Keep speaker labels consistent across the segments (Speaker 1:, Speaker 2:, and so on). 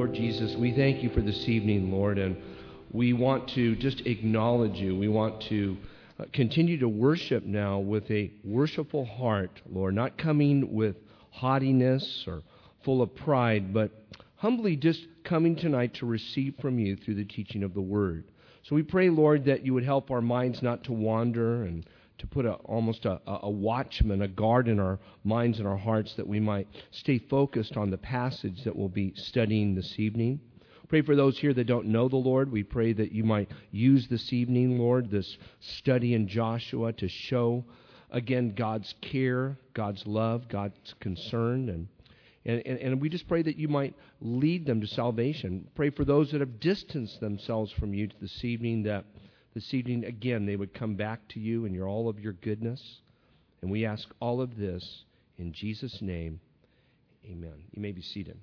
Speaker 1: Lord Jesus, we thank you for this evening, Lord, and we want to just acknowledge you. We want to continue to worship now with a worshipful heart, Lord, not coming with haughtiness or full of pride, but humbly just coming tonight to receive from you through the teaching of the Word. So we pray, Lord, that you would help our minds not to wander and to put almost a watchman, a guard in our minds and our hearts, that we might stay focused on the passage that we'll be studying this evening. Pray for those here that don't know the Lord. We pray that you might use this evening, Lord, this study in Joshua to show, again, God's care, God's love, God's concern, and we just pray that you might lead them to salvation. Pray for those that have distanced themselves from you this evening, that this evening, again, they would come back to you and all of your goodness. And we ask all of this in Jesus' name. Amen. You may be seated.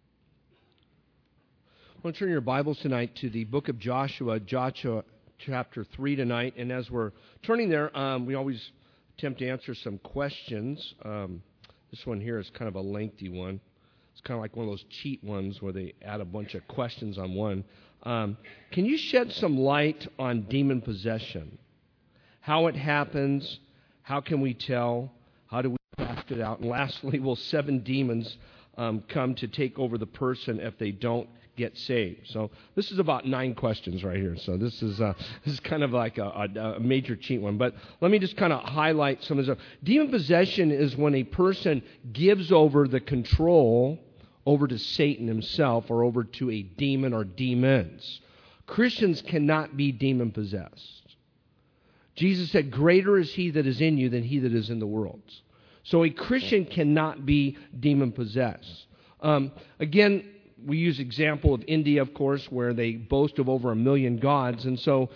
Speaker 1: I want to turn your Bibles tonight to the book of Joshua chapter 3 tonight. And as we're turning there, we always attempt to answer some questions. This one here is kind of a lengthy one. It's kind of like one of those cheat ones where they add a bunch of questions on one. Can you shed some light on demon possession? How it happens? How can we tell? How do we cast it out? And lastly, will 7 demons come to take over the person if they don't get saved? So this is about 9 questions right here. So this is kind of like a major cheat one. But let me just kind of highlight some of the. Demon possession is when a person gives over the control over to Satan himself or over to a demon or demons. Christians cannot be demon-possessed. Jesus said, greater is he that is in you than he that is in the world. So a Christian cannot be demon-possessed. Again, we use example of India, of course, where they boast of over 1 million gods. And so,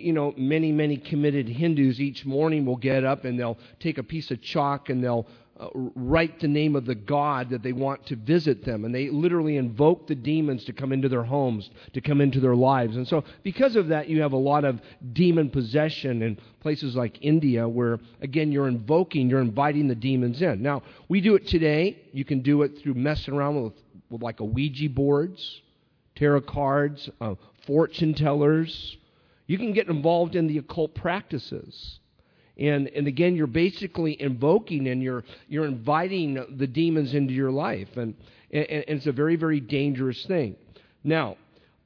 Speaker 1: many committed Hindus each morning will get up and they'll take a piece of chalk and they'll write the name of the god that they want to visit them. And they literally invoke the demons to come into their homes, to come into their lives. And so because of that, you have a lot of demon possession in places like India where, again, you're inviting the demons in. Now, we do it today. You can do it through messing around with like a Ouija boards, tarot cards, fortune tellers. You can get involved in the occult practices. And again, you're basically invoking and you're inviting the demons into your life. And it's a very, very dangerous thing. Now,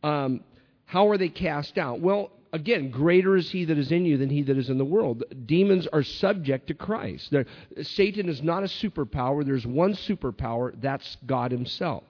Speaker 1: how are they cast out? Well, again, greater is he that is in you than he that is in the world. Demons are subject to Christ. Satan is not a superpower. There's one superpower. That's God himself.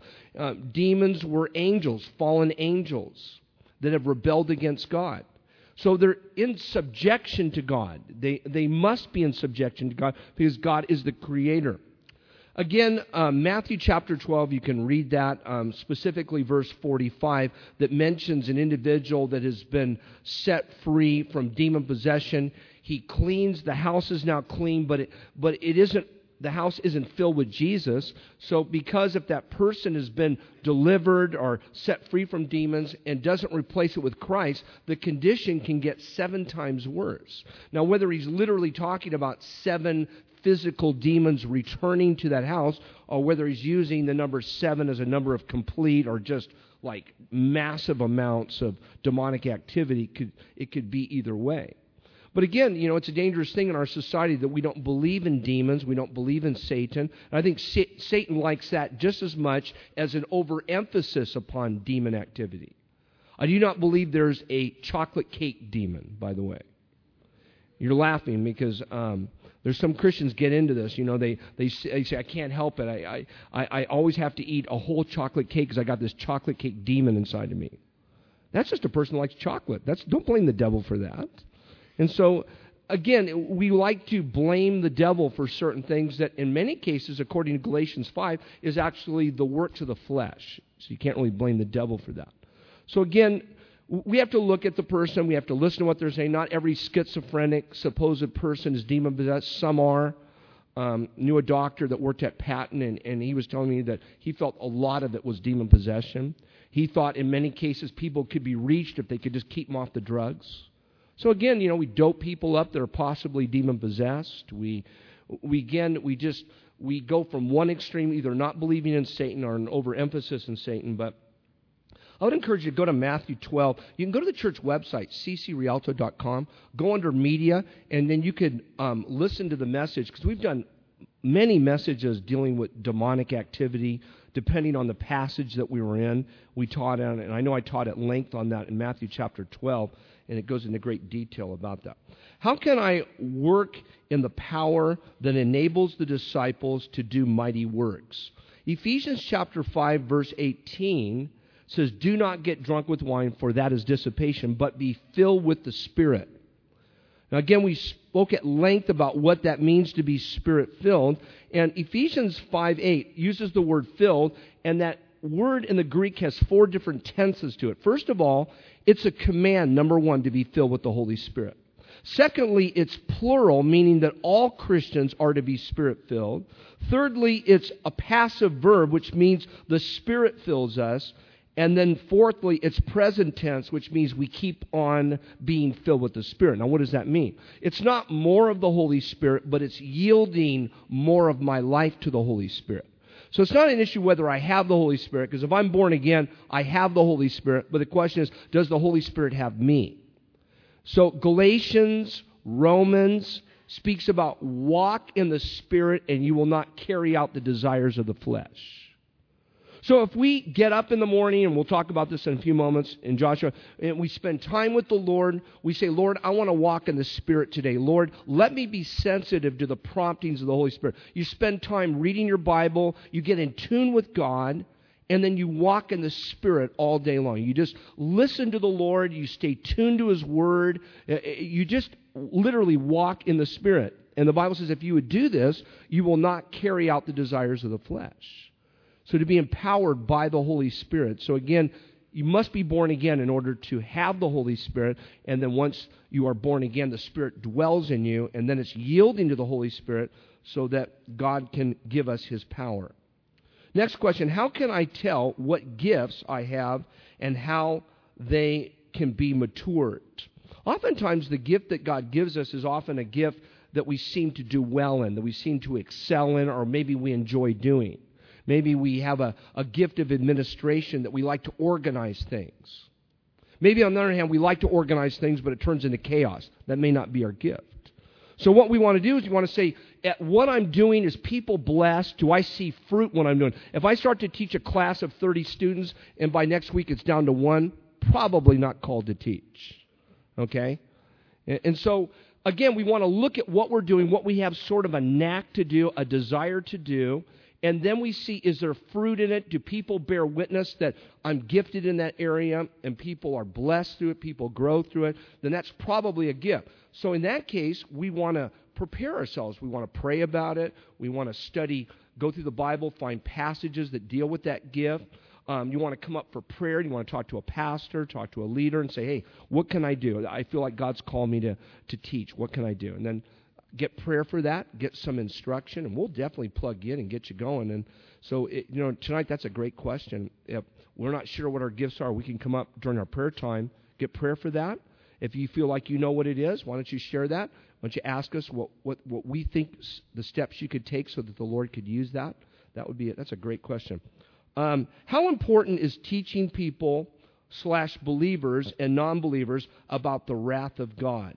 Speaker 1: Demons were angels, fallen angels that have rebelled against God. So they're in subjection to God. They must be in subjection to God because God is the creator. Again, Matthew chapter 12, you can read that, specifically verse 45, that mentions an individual that has been set free from demon possession. He cleans, the house is now clean, but it isn't. The house isn't filled with Jesus. So because if that person has been delivered or set free from demons and doesn't replace it with Christ, the condition can get 7 times worse. Now, whether he's literally talking about 7 physical demons returning to that house, or whether he's using the number 7 as a number of complete or just like massive amounts of demonic activity, it could be either way. But again, it's a dangerous thing in our society that we don't believe in demons, we don't believe in Satan. And I think Satan likes that just as much as an overemphasis upon demon activity. I do not believe there's a chocolate cake demon, by the way. You're laughing because there's some Christians get into this. They say, I can't help it. I always have to eat a whole chocolate cake because I got this chocolate cake demon inside of me. That's just a person who likes chocolate. Don't blame the devil for that. And so, again, we like to blame the devil for certain things that in many cases, according to Galatians 5, is actually the works of the flesh. So you can't really blame the devil for that. So again, we have to look at the person. We have to listen to what they're saying. Not every schizophrenic supposed person is demon-possessed. Some are. Knew a doctor that worked at Patton, and he was telling me that he felt a lot of it was demon possession. He thought in many cases people could be reached if they could just keep them off the drugs. So again, we dope people up that are possibly demon-possessed. We go from one extreme, either not believing in Satan or an overemphasis in Satan. But I would encourage you to go to Matthew 12. You can go to the church website, ccrialto.com, go under media, and then you could listen to the message, because we've done many messages dealing with demonic activity, depending on the passage that we were in. We taught on it, and I know I taught at length on that in Matthew chapter 12, and it goes into great detail about that. How can I work in the power that enables the disciples to do mighty works? Ephesians chapter 5, verse 18 says, "Do not get drunk with wine, for that is dissipation, but be filled with the Spirit." Now again, we spoke at length about what that means to be Spirit-filled, and Ephesians 5:8 uses the word filled, and that word in the Greek has 4 different tenses to it. First of all, it's a command, number 1, to be filled with the Holy Spirit. Secondly, it's plural, meaning that all Christians are to be Spirit-filled. Thirdly, it's a passive verb, which means the Spirit fills us. And then fourthly, it's present tense, which means we keep on being filled with the Spirit. Now, what does that mean? It's not more of the Holy Spirit, but it's yielding more of my life to the Holy Spirit. So it's not an issue whether I have the Holy Spirit, because if I'm born again, I have the Holy Spirit. But the question is, does the Holy Spirit have me? So Galatians, Romans speaks about walk in the Spirit and you will not carry out the desires of the flesh. So if we get up in the morning, and we'll talk about this in a few moments in Joshua, and we spend time with the Lord, we say, Lord, I want to walk in the Spirit today. Lord, let me be sensitive to the promptings of the Holy Spirit. You spend time reading your Bible, you get in tune with God, and then you walk in the Spirit all day long. You just listen to the Lord, you stay tuned to His Word, you just literally walk in the Spirit. And the Bible says if you would do this, you will not carry out the desires of the flesh. So to be empowered by the Holy Spirit. So again, you must be born again in order to have the Holy Spirit. And then once you are born again, the Spirit dwells in you. And then it's yielding to the Holy Spirit so that God can give us His power. Next question, how can I tell what gifts I have and how they can be matured? Oftentimes the gift that God gives us is often a gift that we seem to do well in, that we seem to excel in, or maybe we enjoy doing. Maybe we have a gift of administration that we like to organize things. Maybe on the other hand, we like to organize things, but it turns into chaos. That may not be our gift. So what we want to do is we want to say, at what I'm doing, is people blessed? Do I see fruit when I'm doing? If I start to teach a class of 30 students, and by next week it's down to 1, probably not called to teach. Okay? And so, again, we want to look at what we're doing, what we have sort of a knack to do, a desire to do, and then we see, is there fruit in it? Do people bear witness that I'm gifted in that area and people are blessed through it, people grow through it? Then that's probably a gift. So in that case, we want to prepare ourselves. We want to pray about it. We want to study, go through the Bible, find passages that deal with that gift. You want to come up for prayer. You want to talk to a pastor, talk to a leader and say, hey, what can I do? I feel like God's called me to teach. What can I do? And then get prayer for that, get some instruction, and we'll definitely plug in and get you going. And so, tonight that's a great question. If we're not sure what our gifts are, we can come up during our prayer time, get prayer for that. If you feel like you know what it is, why don't you share that? Why don't you ask us what we think the steps you could take so that the Lord could use that? That would be it. That's a great question. How important is teaching people / believers and non-believers about the wrath of God?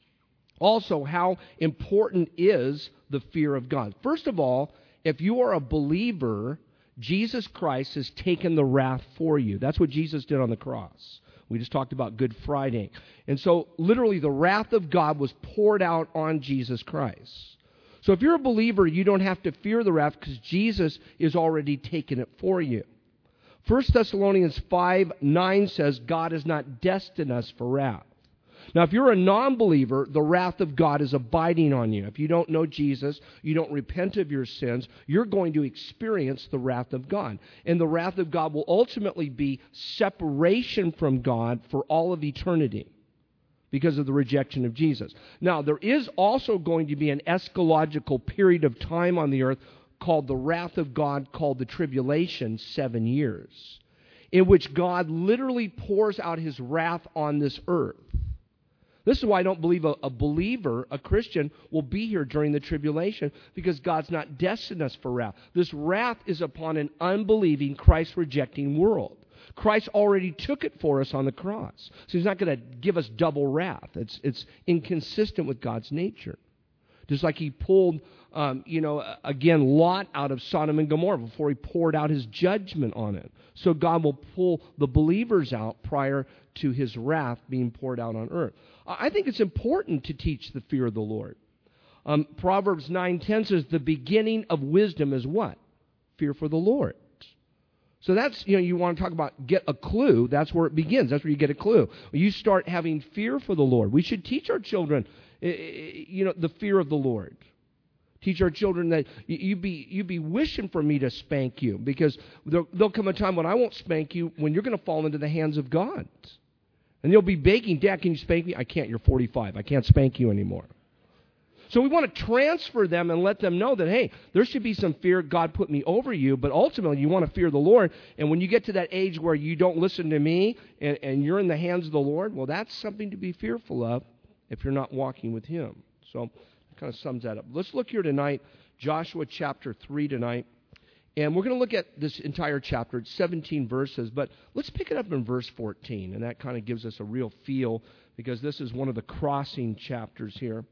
Speaker 1: Also, how important is the fear of God? First of all, if you are a believer, Jesus Christ has taken the wrath for you. That's what Jesus did on the cross. We just talked about Good Friday. And so, literally, the wrath of God was poured out on Jesus Christ. So if you're a believer, you don't have to fear the wrath because Jesus is already taken it for you. 1 Thessalonians 5:9 says, God has not destined us for wrath. Now, if you're a non-believer, the wrath of God is abiding on you. If you don't know Jesus, you don't repent of your sins, you're going to experience the wrath of God. And the wrath of God will ultimately be separation from God for all of eternity because of the rejection of Jesus. Now, there is also going to be an eschatological period of time on the earth called the wrath of God, called the tribulation, 7 years, in which God literally pours out His wrath on this earth. This is why I don't believe a believer, a Christian, will be here during the tribulation, because God's not destined us for wrath. This wrath is upon an unbelieving, Christ-rejecting world. Christ already took it for us on the cross. So He's not going to give us double wrath. It's inconsistent with God's nature. Just like He pulled, again, Lot out of Sodom and Gomorrah before He poured out His judgment on it. So God will pull the believers out prior to His wrath being poured out on earth. I think it's important to teach the fear of the Lord. Proverbs 9:10 says, the beginning of wisdom is what? Fear for the Lord. So that's, you want to talk about get a clue, that's where it begins. That's where you get a clue. You start having fear for the Lord. We should teach our children, the fear of the Lord. Teach our children that you be wishing for me to spank you, because there'll come a time when I won't spank you, when you're going to fall into the hands of God. And you'll be begging, Dad, can you spank me? I can't, you're 45. I can't spank you anymore. So we want to transfer them and let them know that, hey, there should be some fear. God put me over you, but ultimately you want to fear the Lord. And when you get to that age where you don't listen to me and you're in the hands of the Lord, well, that's something to be fearful of if you're not walking with Him. So that kind of sums that up. Let's look here tonight, Joshua chapter 3 tonight. And we're going to look at this entire chapter. It's 17 verses, but let's pick it up in verse 14. And that kind of gives us a real feel, because this is one of the crossing chapters here.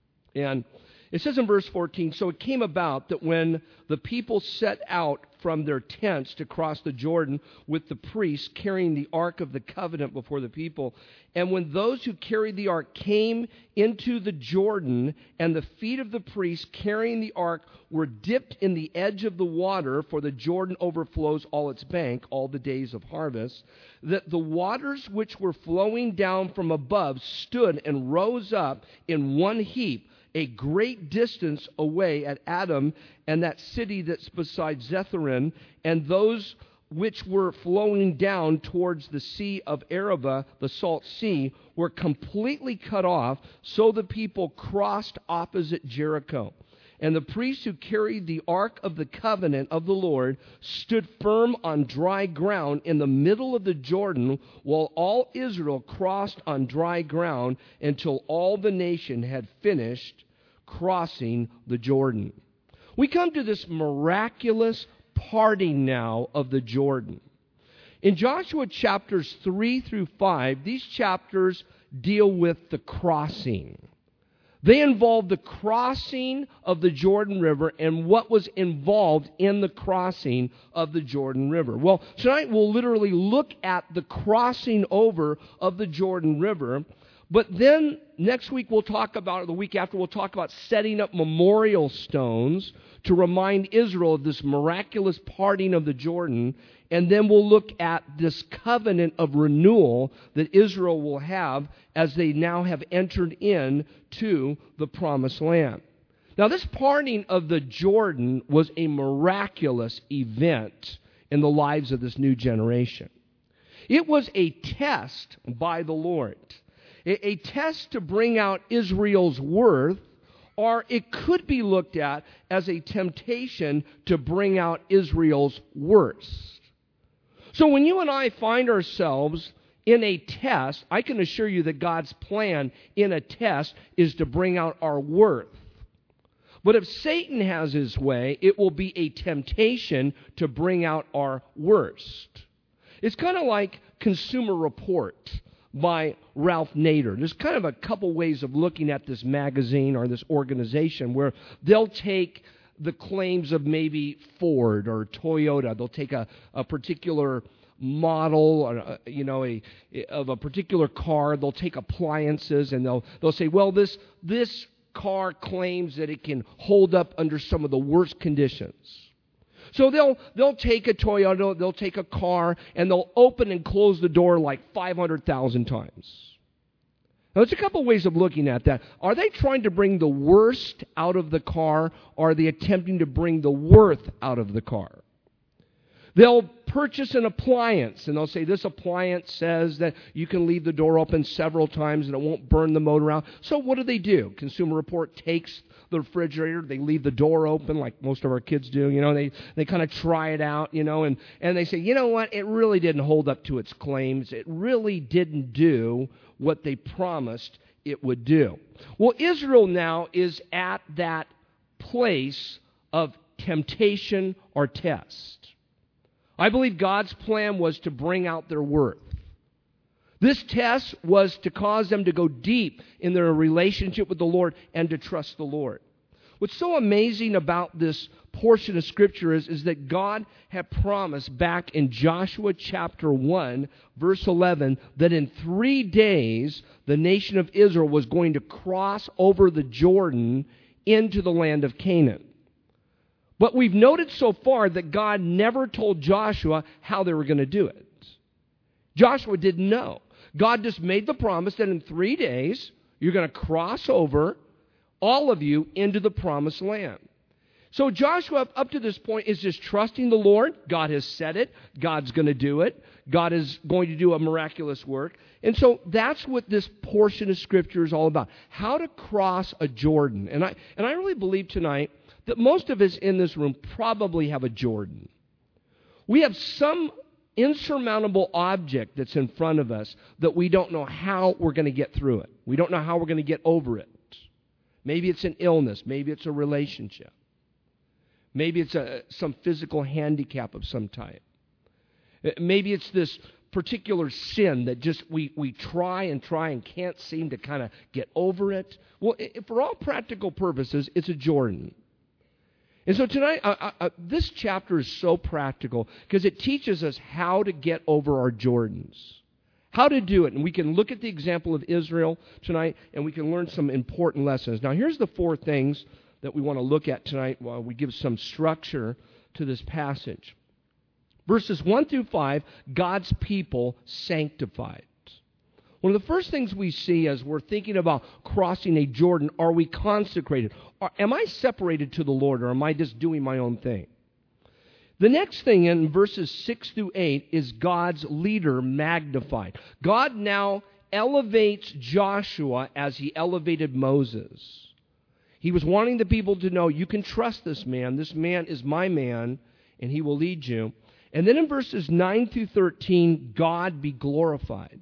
Speaker 1: And it says in verse 14, so it came about that when the people set out from their tents to cross the Jordan with the priests carrying the Ark of the Covenant before the people, and when those who carried the Ark came into the Jordan, and the feet of the priests carrying the Ark were dipped in the edge of the water, for the Jordan overflows all its bank all the days of harvest, that the waters which were flowing down from above stood and rose up in one heap, a great distance away at Adam and that city that's beside Zetharin, and those which were flowing down towards the sea of Arabah, the salt sea, were completely cut off, so the people crossed opposite Jericho. And the priests who carried the Ark of the Covenant of the Lord stood firm on dry ground in the middle of the Jordan, while all Israel crossed on dry ground until all the nation had finished crossing the Jordan. We come to this miraculous parting now of the Jordan. In Joshua chapters 3 through 5, these chapters deal with the crossing. They involve the crossing of the Jordan River and what was involved in the crossing of the Jordan River. Well, tonight we'll literally look at the crossing over of the Jordan River, but then next week we'll talk about, or the week after, we'll talk about setting up memorial stones to remind Israel of this miraculous parting of the Jordan. And then we'll look at this covenant of renewal that Israel will have as they now have entered into the promised land. Now, this parting of the Jordan was a miraculous event in the lives of this new generation. It was a test by the Lord, a test to bring out Israel's worth, or it could be looked at as a temptation to bring out Israel's worst. So when you and I find ourselves in a test, I can assure you that God's plan in a test is to bring out our worth. But if Satan has his way, it will be a temptation to bring out our worst. It's kind of like Consumer Report by Ralph Nader. There's kind of a couple ways of looking at this magazine or this organization where they'll take the claims of maybe Ford or Toyota. They'll take a particular model, or, of a particular car. They'll take appliances and they'll say, well, this car claims that it can hold up under some of the worst conditions. So they'll take a Toyota, they'll take a car, and they'll open and close the door like 500,000 times. Now, there's a couple ways of looking at that. Are they trying to bring the worst out of the car, or are they attempting to bring the worth out of the car? They'll purchase an appliance, and they'll say, this appliance says that you can leave the door open several times and it won't burn the motor out. So what do? Consumer Report takes the refrigerator, they leave the door open like most of our kids do, they kind of try it out, and they say, you know what, it really didn't hold up to its claims. It really didn't do what they promised it would do. Well, Israel now is at that place of temptation or test. I believe God's plan was to bring out their worth. This test was to cause them to go deep in their relationship with the Lord and to trust the Lord. What's so amazing about this portion of Scripture is that God had promised back in Joshua chapter 1, verse 11, that in 3 days the nation of Israel was going to cross over the Jordan into the land of Canaan. But we've noted so far that God never told Joshua how they were going to do it. Joshua didn't know. God just made the promise that in 3 days you're going to cross over, all of you, into the promised land. So Joshua, up to this point, is just trusting the Lord. God has said it. God's going to do it. God is going to do a miraculous work. And so that's what this portion of Scripture is all about. How to cross a Jordan. And I really believe tonight that most of us in this room probably have a Jordan. We have some insurmountable object that's in front of us that we don't know how we're going to get through it. We don't know how we're going to get over it. Maybe it's an illness. Maybe it's a relationship. Maybe it's some physical handicap of some type. Maybe it's this particular sin that just we try and can't seem to kind of get over it. Well, for all practical purposes, it's a Jordan. And so tonight, this chapter is so practical because it teaches us how to get over our Jordans. How to do it. And we can look at the example of Israel tonight and we can learn some important lessons. Now, here's the 4 things that we want to look at tonight while we give some structure to this passage. Verses 1 through 5, God's people sanctified. One of the first things we see as we're thinking about crossing a Jordan, are we consecrated? Am I separated to the Lord, or am I just doing my own thing? The next thing in verses 6 through 8 is God's leader magnified. God now elevates Joshua as he elevated Moses. He was wanting the people to know, you can trust this man. This man is my man, and he will lead you. And then in verses 9 through 13, God be glorified.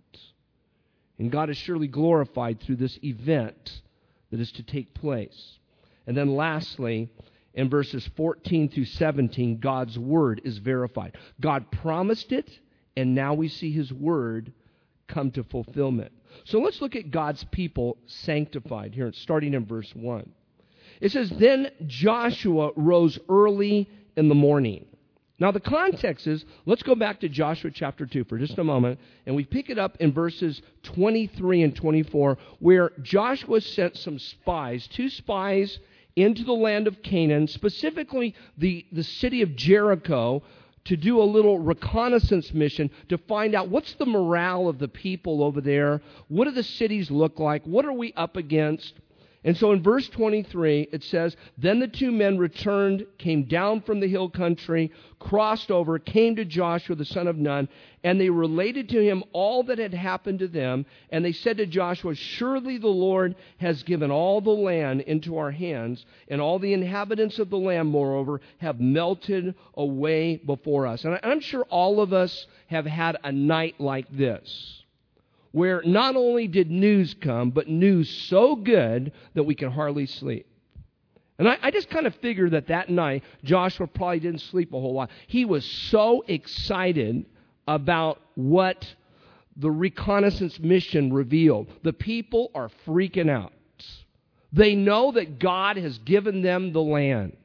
Speaker 1: And God is surely glorified through this event that is to take place. And then lastly, in verses 14 through 17, God's word is verified. God promised it, and now we see his word come to fulfillment. So let's look at God's people sanctified here, starting in verse 1. It says, Then Joshua rose early in the morning. Now the context is, let's go back to Joshua chapter 2 for just a moment, and we pick it up in verses 23 and 24, where Joshua sent some spies, 2 spies, into the land of Canaan, specifically the city of Jericho, to do a little reconnaissance mission to find out what's the morale of the people over there, what do the cities look like, what are we up against. And so in verse 23, it says, Then the 2 men returned, came down from the hill country, crossed over, came to Joshua the son of Nun, and they related to him all that had happened to them. And they said to Joshua, Surely the Lord has given all the land into our hands, and all the inhabitants of the land, moreover, have melted away before us. And I'm sure all of us have had a night like this, where not only did news come, but news so good that we can hardly sleep. And I just kind of figured that night, Joshua probably didn't sleep a whole lot. He was so excited about what the reconnaissance mission revealed. The people are freaking out. They know that God has given them the land.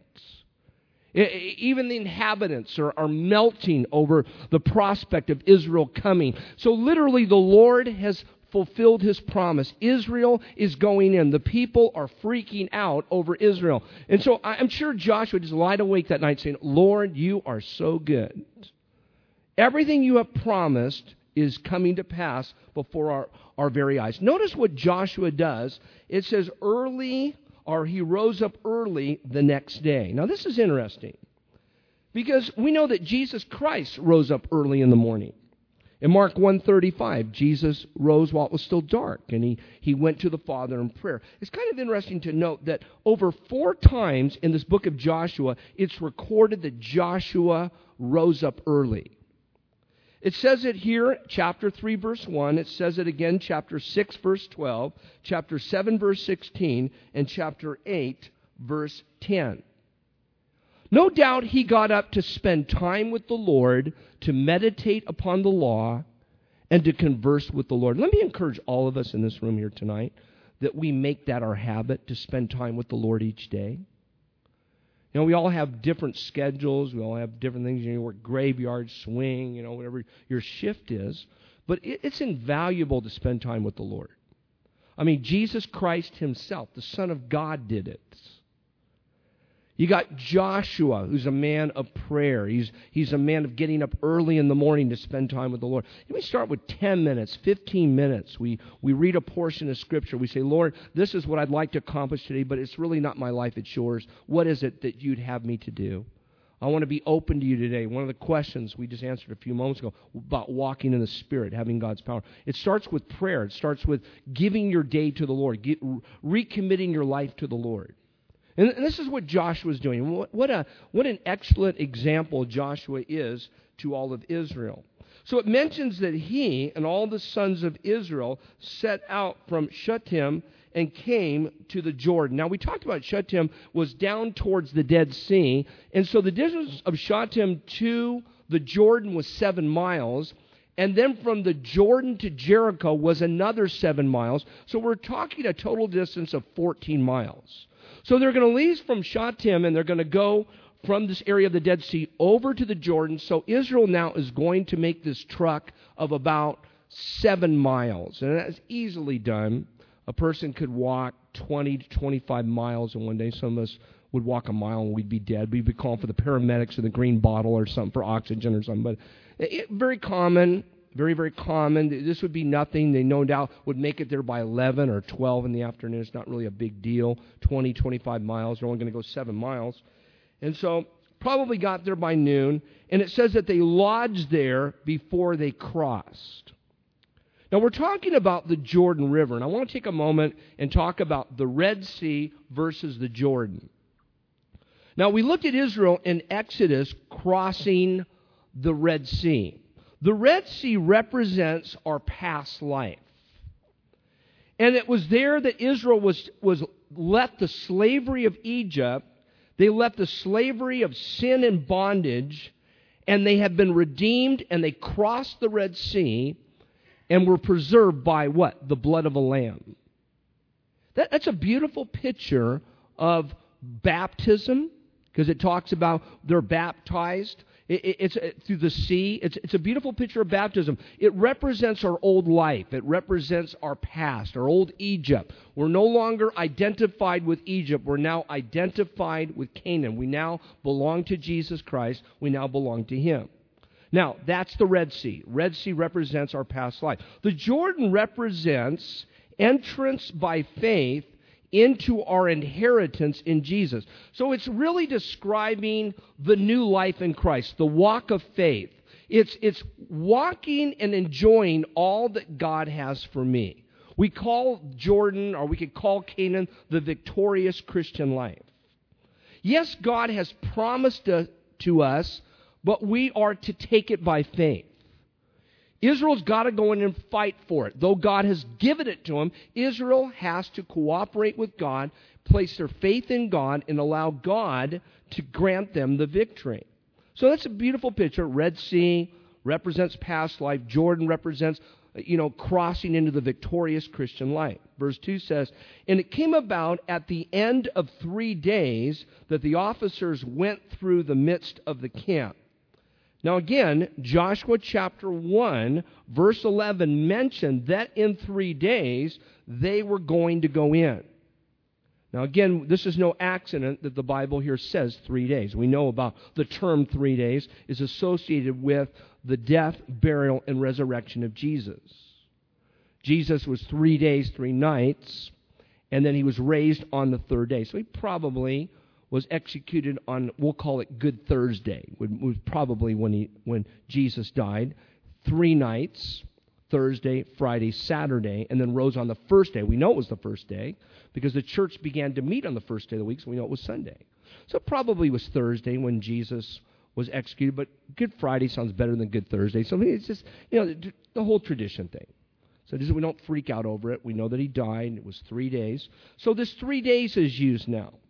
Speaker 1: Even the inhabitants are melting over the prospect of Israel coming. So literally the Lord has fulfilled his promise. Israel is going in. The people are freaking out over Israel. And so I'm sure Joshua just lied awake that night saying, Lord, you are so good. Everything you have promised is coming to pass before our very eyes. Notice what Joshua does. It says he rose up early the next day. Now this is interesting because we know that Jesus Christ rose up early in the morning. In Mark 1:35, Jesus rose while it was still dark, and he went to the Father in prayer. It's kind of interesting to note that over 4 times in this book of Joshua, it's recorded that Joshua rose up early. It says it here, chapter 3, verse 1. It says it again, chapter 6, verse 12, chapter 7, verse 16, and chapter 8, verse 10. No doubt he got up to spend time with the Lord, to meditate upon the law, and to converse with the Lord. Let me encourage all of us in this room here tonight that we make that our habit, to spend time with the Lord each day. You know, we all have different schedules. We all have different things. You work graveyard, swing, whatever your shift is. But it's invaluable to spend time with the Lord. I mean, Jesus Christ himself, the Son of God, did it. You got Joshua, who's a man of prayer. He's a man of getting up early in the morning to spend time with the Lord. You may start with 10 minutes, 15 minutes. We read a portion of Scripture. We say, Lord, this is what I'd like to accomplish today, but it's really not my life, it's yours. What is it that you'd have me to do? I want to be open to you today. One of the questions we just answered a few moments ago about walking in the Spirit, having God's power. It starts with prayer. It starts with giving your day to the Lord, recommitting your life to the Lord. And this is what Joshua is doing. What an excellent example Joshua is to all of Israel. So it mentions that he and all the sons of Israel set out from Shittim and came to the Jordan. Now, we talked about Shittim was down towards the Dead Sea, and so the distance of Shittim to the Jordan was 7 miles, and then from the Jordan to Jericho was another 7 miles. So we're talking a total distance of 14 miles. So they're going to leave from Shittim, and they're going to go from this area of the Dead Sea over to the Jordan. So Israel now is going to make this trek of about 7 miles. And that's easily done. A person could walk 20 to 25 miles in one day. Some of us would walk a mile and we'd be dead. We'd be calling for the paramedics or the green bottle or something for oxygen or something. But very common. Very, very common. This would be nothing. They no doubt would make it there by 11 or 12 in the afternoon. It's not really a big deal. 20, 25 miles. They're only going to go 7 miles. And so probably got there by noon. And it says that they lodged there before they crossed. Now we're talking about the Jordan River. And I want to take a moment and talk about the Red Sea versus the Jordan. Now we looked at Israel in Exodus crossing the Red Sea. The Red Sea represents our past life. And it was there that Israel was left the slavery of Egypt. They left the slavery of sin and bondage, and they have been redeemed, and they crossed the Red Sea and were preserved by what? The blood of a lamb. That's a beautiful picture of baptism, because it talks about they're baptized. It's through the sea. It's a beautiful picture of baptism. It represents our old life. It represents our past, our old Egypt. We're no longer identified with Egypt. We're now identified with Canaan. We now belong to Jesus Christ. We now belong to Him. Now, that's the Red Sea. Red Sea represents our past life. The Jordan represents entrance by faith into our inheritance in Jesus. So it's really describing the new life in Christ, the walk of faith. It's walking and enjoying all that God has for me. We call Jordan, or we could call Canaan, the victorious Christian life. Yes, God has promised to us, but we are to take it by faith. Israel's got to go in and fight for it. Though God has given it to them, Israel has to cooperate with God, place their faith in God, and allow God to grant them the victory. So that's a beautiful picture. Red Sea represents past life. Jordan represents, crossing into the victorious Christian life. Verse 2 says, "And it came about at the end of 3 days that the officers went through the midst of the camp." Now again, Joshua chapter 1, verse 11 mentioned that in 3 days they were going to go in. Now again, this is no accident that the Bible here says 3 days. We know about the term 3 days is associated with the death, burial, and resurrection of Jesus. Jesus was 3 days, 3 nights, and then He was raised on the 3rd day. So He probably was executed on, we'll call it Good Thursday, was probably when Jesus died. 3 nights, Thursday, Friday, Saturday, and then rose on the first day. We know it was the first day because the church began to meet on the first day of the week, so we know it was Sunday. So it probably was Thursday when Jesus was executed, but Good Friday sounds better than Good Thursday. So it's just, the whole tradition thing. So we don't freak out over it. We know that He died. It was 3 days. So this 3 days is used now.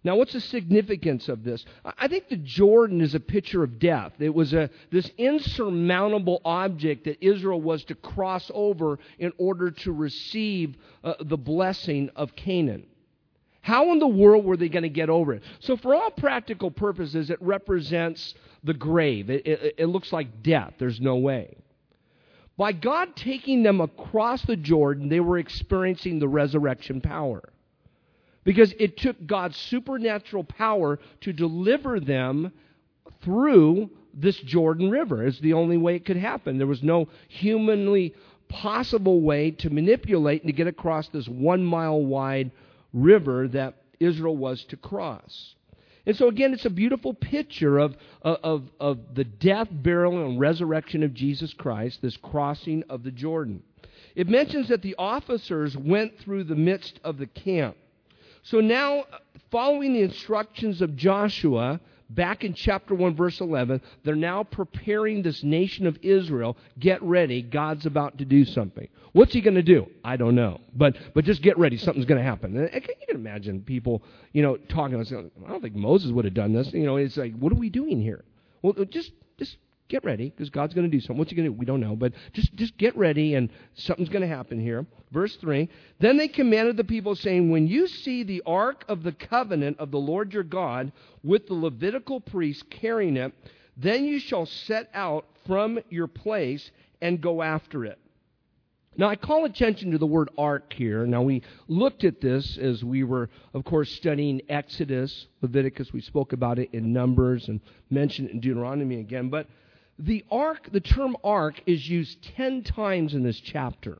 Speaker 1: Now, what's the significance of this? I think the Jordan is a picture of death. It was this insurmountable object that Israel was to cross over in order to receive the blessing of Canaan. How in the world were they going to get over it? So for all practical purposes, it represents the grave. It looks like death. There's no way. By God taking them across the Jordan, they were experiencing the resurrection power. Because it took God's supernatural power to deliver them through this Jordan River. It's the only way it could happen. There was no humanly possible way to manipulate and to get across this 1 mile wide river that Israel was to cross. And so again, it's a beautiful picture of the death, burial, and resurrection of Jesus Christ, this crossing of the Jordan. It mentions that the officers went through the midst of the camp. So now, following the instructions of Joshua, back in chapter 1, verse 11, they're now preparing this nation of Israel. Get ready. God's about to do something. What's he going to do? I don't know. But just get ready. Something's going to happen. And you can imagine people, talking. I don't think Moses would have done this. It's like, what are we doing here? Well, just get ready, because God's going to do something. What's he going to do? We don't know. But just get ready, and something's going to happen here. Verse 3, then they commanded the people, saying, when you see the ark of the covenant of the Lord your God with the Levitical priests carrying it, then you shall set out from your place and go after it. Now, I call attention to the word ark here. Now, we looked at this as we were, of course, studying Exodus, Leviticus. We spoke about it in Numbers and mentioned it in Deuteronomy again. But the ark, the term ark, is used 10 times in this chapter.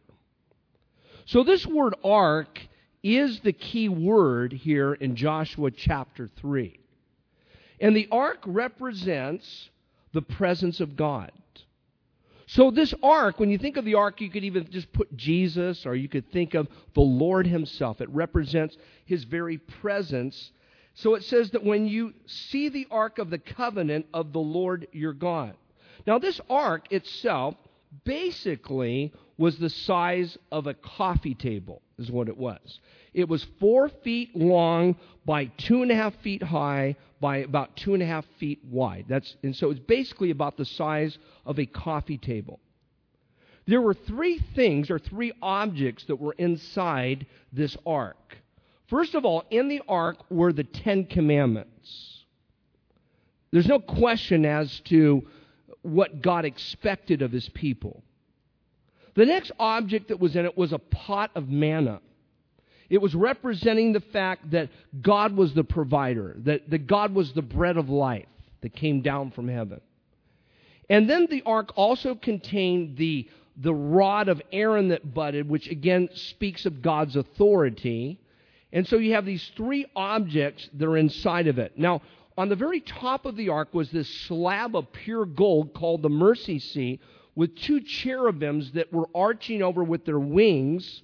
Speaker 1: So this word ark is the key word here in Joshua chapter 3. And the ark represents the presence of God. So this ark, when you think of the ark, you could even just put Jesus, or you could think of the Lord himself. It represents his very presence. So it says that when you see the ark of the covenant of the Lord your God. Now this ark itself basically was the size of a coffee table, is what it was. It was 4 feet long by 2.5 feet high by about 2.5 feet wide. And so it's basically about the size of a coffee table. There were 3 things or 3 objects that were inside this ark. First of all, in the ark were the 10 commandments. There's no question as to what God expected of his people. The next object that was in it was a pot of manna. It was representing the fact that God was the provider, that God was the bread of life that came down from heaven. And then the ark also contained the rod of Aaron that budded, which again speaks of God's authority. And so you have these 3 objects that are inside of it. Now, on the very top of the ark was this slab of pure gold called the mercy seat, with 2 cherubims that were arching over with their wings.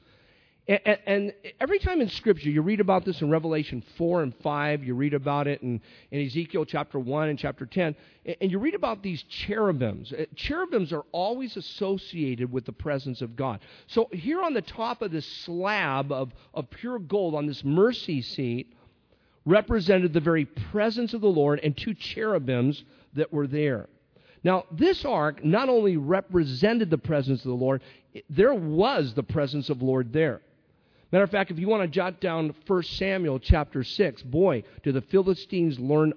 Speaker 1: And every time in Scripture, you read about this in Revelation 4 and 5, you read about it in Ezekiel chapter 1 and chapter 10, and you read about these cherubims. Cherubims are always associated with the presence of God. So here on the top of this slab of pure gold on this mercy seat represented the very presence of the Lord and 2 cherubims that were there. Now, this ark not only represented the presence of the Lord, there was the presence of the Lord there. Matter of fact, if you want to jot down 1 Samuel chapter 6, boy, do the Philistines learn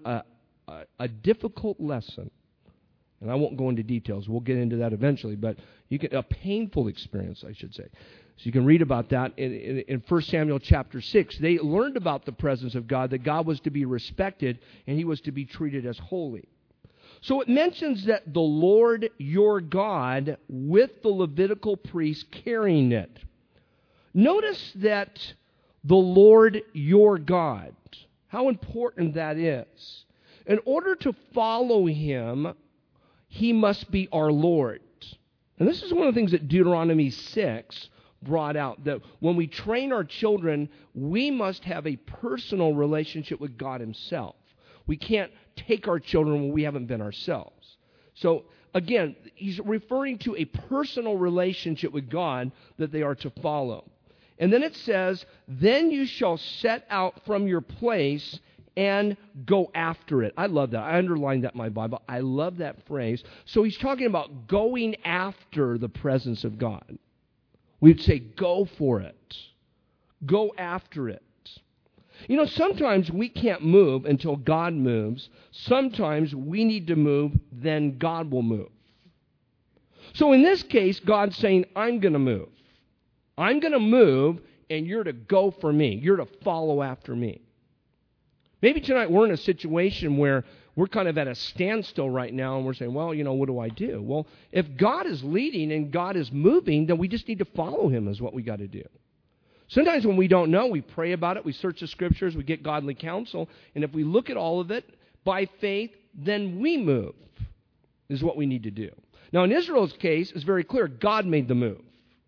Speaker 1: a difficult lesson. And I won't go into details. We'll get into that eventually. But a painful experience, I should say. So you can read about that in 1 Samuel chapter 6. They learned about the presence of God, that God was to be respected and he was to be treated as holy. So it mentions that the Lord your God with the Levitical priests carrying it. Notice that the Lord your God, how important that is. In order to follow him, he must be our Lord. And this is one of the things that Deuteronomy 6 brought out, that when we train our children, we must have a personal relationship with God himself. We can't take our children when we haven't been ourselves. So, again, he's referring to a personal relationship with God that they are to follow. And then it says, then you shall set out from your place and go after it. I love that. I underlined that in my Bible. I love that phrase. So he's talking about going after the presence of God. We'd say, go for it. Go after it. You know, sometimes we can't move until God moves. Sometimes we need to move, then God will move. So in this case, God's saying, I'm going to move. I'm going to move, and you're to go for me. You're to follow after me. Maybe tonight we're in a situation where we're kind of at a standstill right now, and we're saying, well, you know, what do I do? Well, if God is leading and God is moving, then we just need to follow him is what we got to do. Sometimes when we don't know, we pray about it, we search the Scriptures, we get godly counsel, and if we look at all of it by faith, then we move is what we need to do. Now, in Israel's case, it's very clear. God made the move.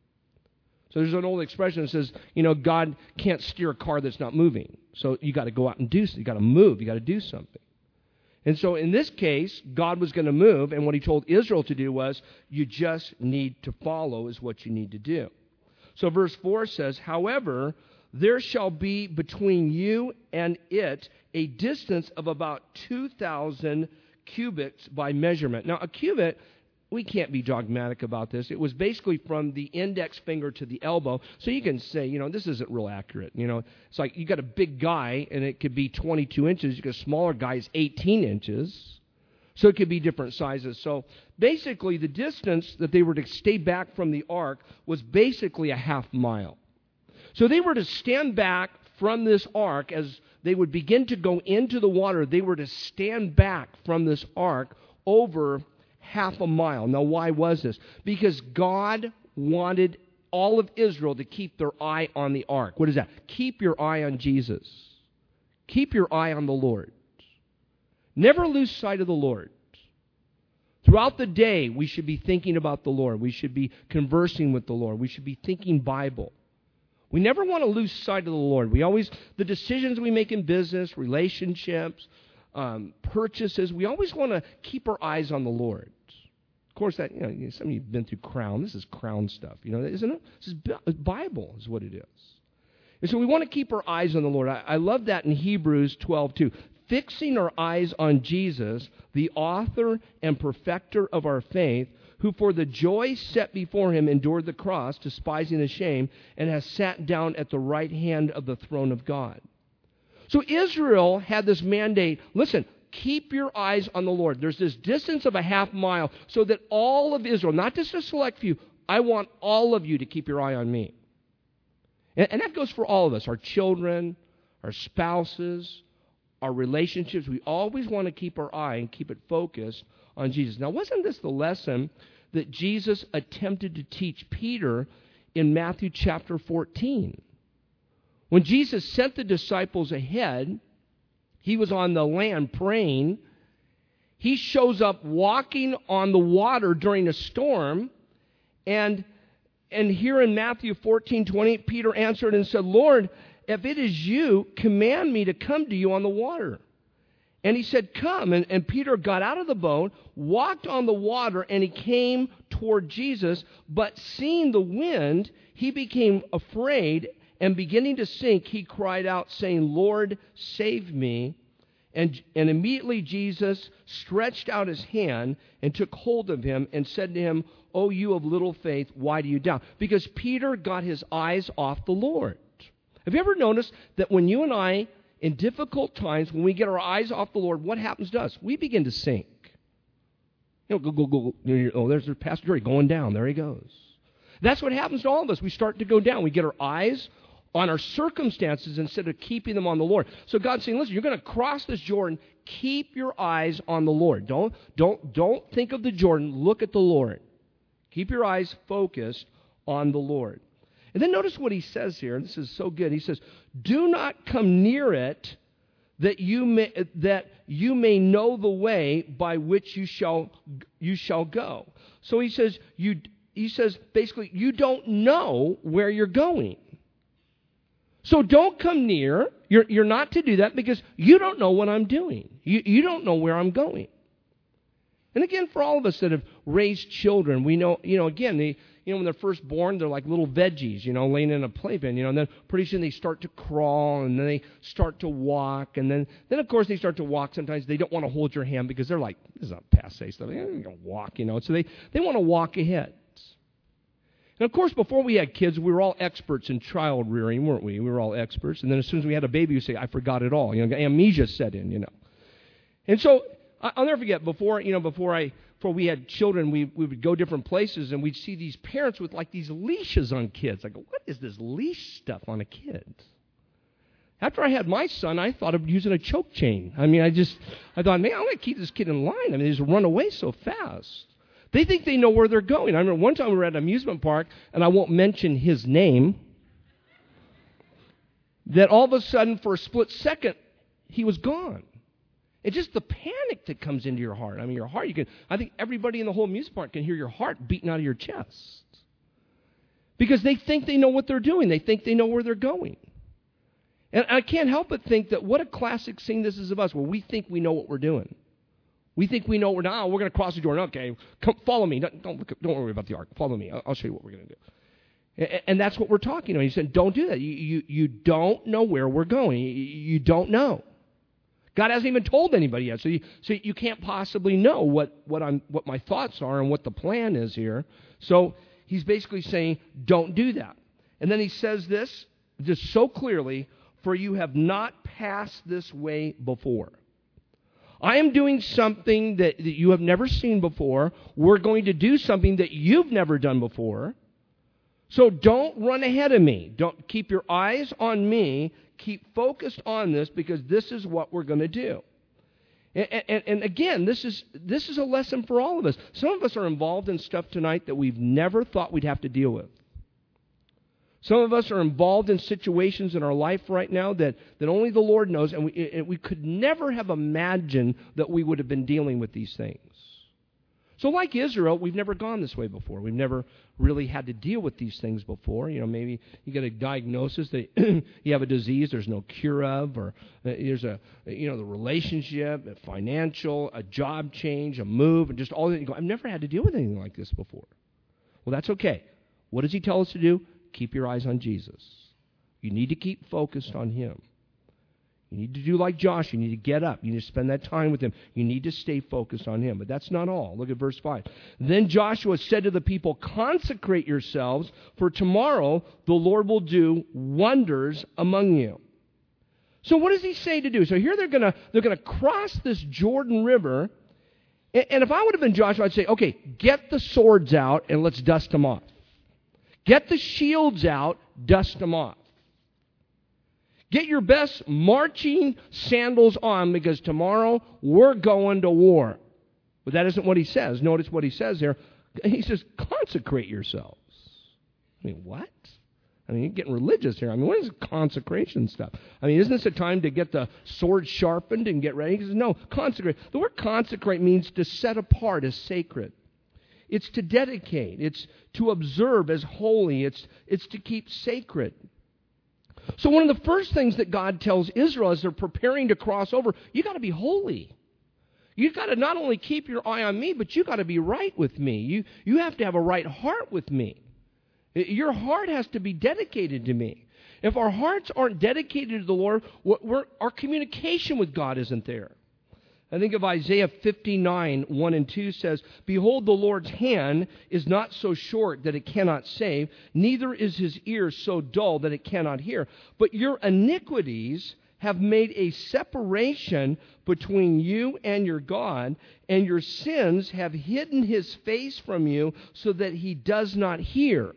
Speaker 1: So there's an old expression that says, you know, God can't steer a car that's not moving. So you got to go out and do something. You got to move. You got to do something. And so in this case, God was going to move, and what he told Israel to do was, you just need to follow is what you need to do. So verse 4 says, however, there shall be between you and it a distance of about 2,000 cubits by measurement. Now, a cubit, we can't be dogmatic about this. It was basically from the index finger to the elbow. So you can say, you know, this isn't real accurate. You know, it's like you got a big guy, and it could be 22 inches. You got a smaller guy is 18 inches. So it could be different sizes. So basically, the distance that they were to stay back from the ark was basically a half mile. So they were to stand back from this ark as they would begin to go into the water. They were to stand back from this ark over half a mile. Now, why was this? Because God wanted all of Israel to keep their eye on the ark. What is that? Keep your eye on Jesus. Keep your eye on the Lord. Never lose sight of the Lord. Throughout the day, we should be thinking about the Lord. We should be conversing with the Lord. We should be thinking Bible. We never want to lose sight of the Lord. The decisions we make in business, relationships, purchases, we always want to keep our eyes on the Lord. Of course, that, you know, some of you have been through Crown. This is Crown stuff, you know, isn't it? This is Bible is what it is. And so we want to keep our eyes on the Lord. I love that in Hebrews 12:2. Fixing our eyes on Jesus, the author and perfecter of our faith, who for the joy set before him endured the cross, despising the shame, and has sat down at the right hand of the throne of God. So Israel had this mandate, listen, keep your eyes on the Lord. There's this distance of a half mile so that all of Israel, not just a select few, I want all of you to keep your eye on me. And that goes for all of us, our children, our spouses, our relationships. We always want to keep our eye and keep it focused on Jesus. Now, wasn't this the lesson that Jesus attempted to teach Peter in Matthew chapter 14? When Jesus sent the disciples ahead, he was on the land praying. He shows up walking on the water during a storm. And here in Matthew 14:20, Peter answered and said, Lord, if it is you, command me to come to you on the water. And he said, come. And Peter got out of the boat, walked on the water, and he came toward Jesus. But seeing the wind, he became afraid, and beginning to sink, he cried out, saying, Lord, save me. And immediately Jesus stretched out his hand and took hold of him and said to him, O you of little faith, why do you doubt? Because Peter got his eyes off the Lord. Have you ever noticed that when you and I, in difficult times, when we get our eyes off the Lord, what happens to us? We begin to sink. You know, go. Oh, there's Pastor Jerry going down. There he goes. That's what happens to all of us. We start to go down. We get our eyes on our circumstances instead of keeping them on the Lord. So God's saying, listen, you're going to cross this Jordan. Keep your eyes on the Lord. Don't think of the Jordan. Look at the Lord. Keep your eyes focused on the Lord. And then notice what he says here, and this is so good. He says, do not come near it that you may know the way by which you shall go. So he says basically, you don't know where you're going. So don't come near. You're not to do that because you don't know what I'm doing. You don't know where I'm going. And again, for all of us that have raise children, we know, again, when they're first born, they're like little veggies, laying in a playpen, and then pretty soon they start to crawl, and then they start to walk, and then of course they start to walk. Sometimes they don't want to hold your hand because they're like, this is not passe stuff. They're going to walk, so they want to walk ahead. And of course, before we had kids, we were all experts in child rearing, weren't we? We were all experts. And then as soon as we had a baby, we say, I forgot it all. Amnesia set in, And so I'll never forget, before we had children, we would go different places, and we'd see these parents with like these leashes on kids. I go, what is this leash stuff on a kid? After I had my son, I thought of using a choke chain. I thought, man, I'm going to keep this kid in line. They just run away so fast. They think they know where they're going. I remember one time we were at an amusement park, and I won't mention his name, that all of a sudden, for a split second, he was gone. It's just the panic that comes into your heart. Your heart, I think everybody in the whole amusement park can hear your heart beating out of your chest. Because they think they know what they're doing. They think they know where they're going. And I can't help but think that what a classic scene this is of us, where we think we know what we're doing. We think we know we're going to cross the Jordan. Okay, come, follow me. Don't worry about the ark. Follow me. I'll show you what we're going to do. And that's what we're talking about. He said, don't do that. You don't know where we're going. You don't know. God hasn't even told anybody yet. So you can't possibly know what my thoughts are and what the plan is here. So he's basically saying, don't do that. And then he says this just so clearly, for you have not passed this way before. I am doing something that you have never seen before. We're going to do something that you've never done before. So don't run ahead of me. Don't keep your eyes on me. Keep focused on this, because this is what we're going to do. And again, this is a lesson for all of us. Some of us are involved in stuff tonight that we've never thought we'd have to deal with. Some of us are involved in situations in our life right now that only the Lord knows, and we could never have imagined that we would have been dealing with these things. So like Israel, we've never gone this way before. We've never really had to deal with these things before. Maybe you get a diagnosis that you have a disease there's no cure of, or there's the relationship, a financial, a job change, a move, and just all that. You go, I've never had to deal with anything like this before. Well, that's okay. What does he tell us to do? Keep your eyes on Jesus. You need to keep focused on him. You need to do like Joshua. You need to get up. You need to spend that time with him. You need to stay focused on him. But that's not all. Look at verse 5. Then Joshua said to the people, consecrate yourselves, for tomorrow the Lord will do wonders among you. So what does he say to do? So here they're going to cross this Jordan River. And if I would have been Joshua, I'd say, okay, get the swords out and let's dust them off. Get the shields out, dust them off. Get your best marching sandals on, because tomorrow we're going to war. But that isn't what he says. Notice what he says here. He says, consecrate yourselves. What? You're getting religious here. What is consecration stuff? Isn't this a time to get the sword sharpened and get ready? He says, no, consecrate. The word consecrate means to set apart as sacred. It's to dedicate. It's to observe as holy. It's to keep sacred. So one of the first things that God tells Israel as they're preparing to cross over, you got to be holy. You've got to not only keep your eye on me, but you got to be right with me. You have to have a right heart with me. Your heart has to be dedicated to me. If our hearts aren't dedicated to the Lord, our communication with God isn't there. I think of Isaiah 59, 1 and 2 says, behold, the Lord's hand is not so short that it cannot save, neither is his ear so dull that it cannot hear. But your iniquities have made a separation between you and your God, and your sins have hidden his face from you so that he does not hear.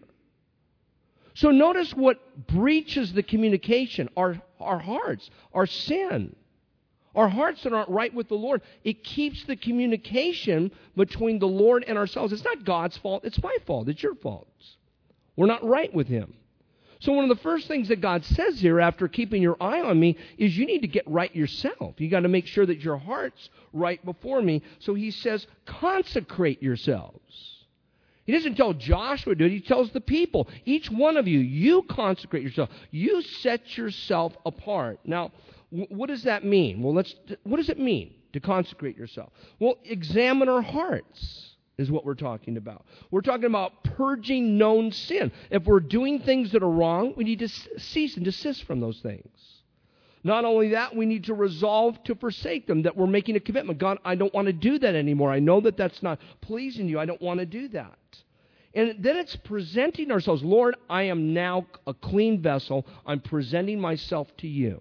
Speaker 1: So notice what breaches the communication, our hearts, our sin. Our hearts that aren't right with the Lord, it keeps the communication between the Lord and ourselves. It's not God's fault. It's my fault. It's your fault. We're not right with him. So one of the first things that God says here after keeping your eye on me is you need to get right yourself. You got to make sure that your heart's right before me. So he says, consecrate yourselves. He doesn't tell Joshua to do it. He tells the people, each one of you, you consecrate yourself. You set yourself apart. Now, what does that mean? Well, what does it mean to consecrate yourself? Well, examine our hearts. is what we're talking about. We're talking about purging known sin. If we're doing things that are wrong, we need to cease and desist from those things. Not only that, we need to resolve to forsake them, that we're making a commitment. God, I don't want to do that anymore. I know that that's not pleasing you. I don't want to do that. And then it's presenting ourselves. Lord, I am now a clean vessel. I'm presenting myself to you.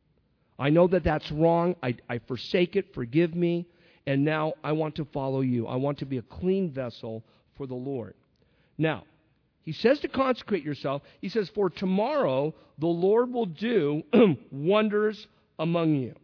Speaker 1: I know that that's wrong. I forsake it. Forgive me. And now I want to follow you. I want to be a clean vessel for the Lord. Now, he says to consecrate yourself. He says, for tomorrow the Lord will do wonders among you.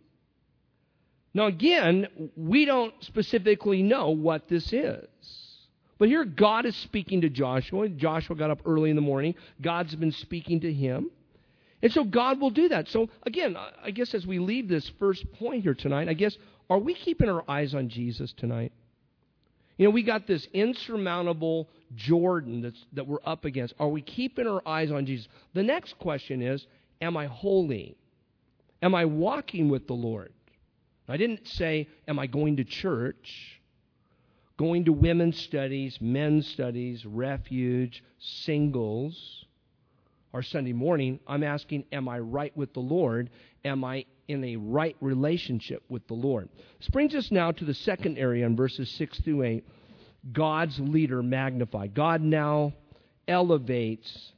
Speaker 1: Now again, we don't specifically know what this is. But here God is speaking to Joshua. Joshua got up early in the morning. God's been speaking to him. And so God will do that. So again, I guess as we leave this first point here tonight, are we keeping our eyes on Jesus tonight? You know, we got this insurmountable Jordan that we're up against. Are we keeping our eyes on Jesus? The next question is, am I holy? Am I walking with the Lord? I didn't say, am I going to church, going to women's studies, men's studies, refuge, singles, or Sunday morning. I'm asking, am I right with the Lord? Am I in a right relationship with the Lord? This brings us now to the second area in verses 6 through 8. God's leader magnified. God now elevates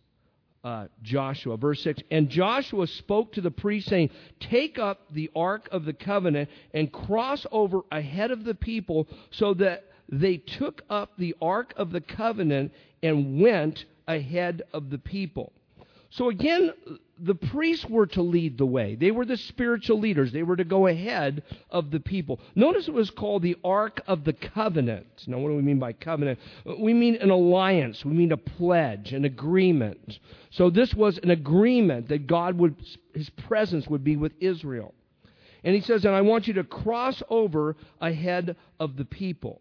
Speaker 1: Joshua. Verse 6, and Joshua spoke to the priest, saying, take up the ark of the covenant and cross over ahead of the people, so that they took up the ark of the covenant and went ahead of the people. So again, the priests were to lead the way. They were the spiritual leaders. They were to go ahead of the people. Notice it was called the Ark of the Covenant. Now, what do we mean by covenant? We mean an alliance. We mean a pledge, an agreement. So this was an agreement that His presence would be with Israel. And he says, and I want you to cross over ahead of the people.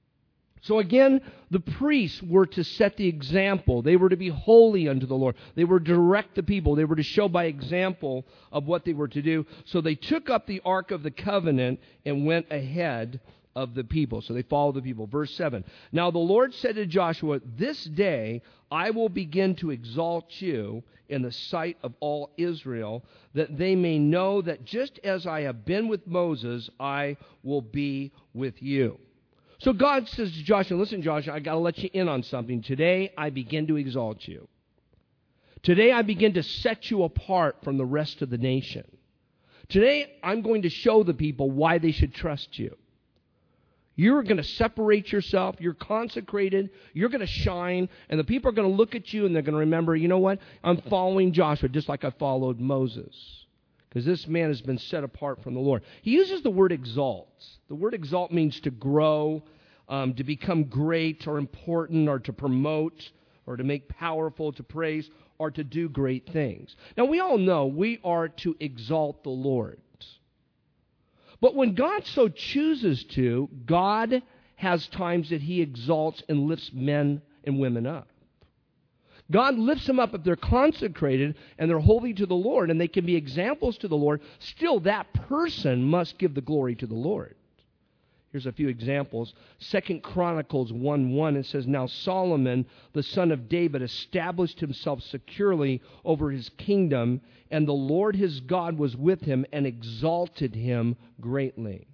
Speaker 1: So again, the priests were to set the example. They were to be holy unto the Lord. They were to direct the people. They were to show by example of what they were to do. So they took up the Ark of the Covenant and went ahead of the people. So they followed the people. Verse 7. Now the Lord said to Joshua, this day I will begin to exalt you in the sight of all Israel, that they may know that just as I have been with Moses, I will be with you. So God says to Joshua, listen, Joshua, I got to let you in on something. Today, I begin to exalt you. Today, I begin to set you apart from the rest of the nation. Today, I'm going to show the people why they should trust you. You're going to separate yourself. You're consecrated. You're going to shine. And the people are going to look at you and they're going to remember, you know what? I'm following Joshua just like I followed Moses. Because this man has been set apart from the Lord. He uses the word exalt. The word exalt means to grow, to become great or important, or to promote, or to make powerful, to praise, or to do great things. Now, we all know we are to exalt the Lord. But when God so chooses to, God has times that He exalts and lifts men and women up. God lifts them up if they're consecrated and they're holy to the Lord and they can be examples to the Lord. Still, that person must give the glory to the Lord. Here's a few examples. 2 Chronicles 1:1, it says, now Solomon, the son of David, established himself securely over his kingdom, and the Lord his God was with him and exalted him greatly.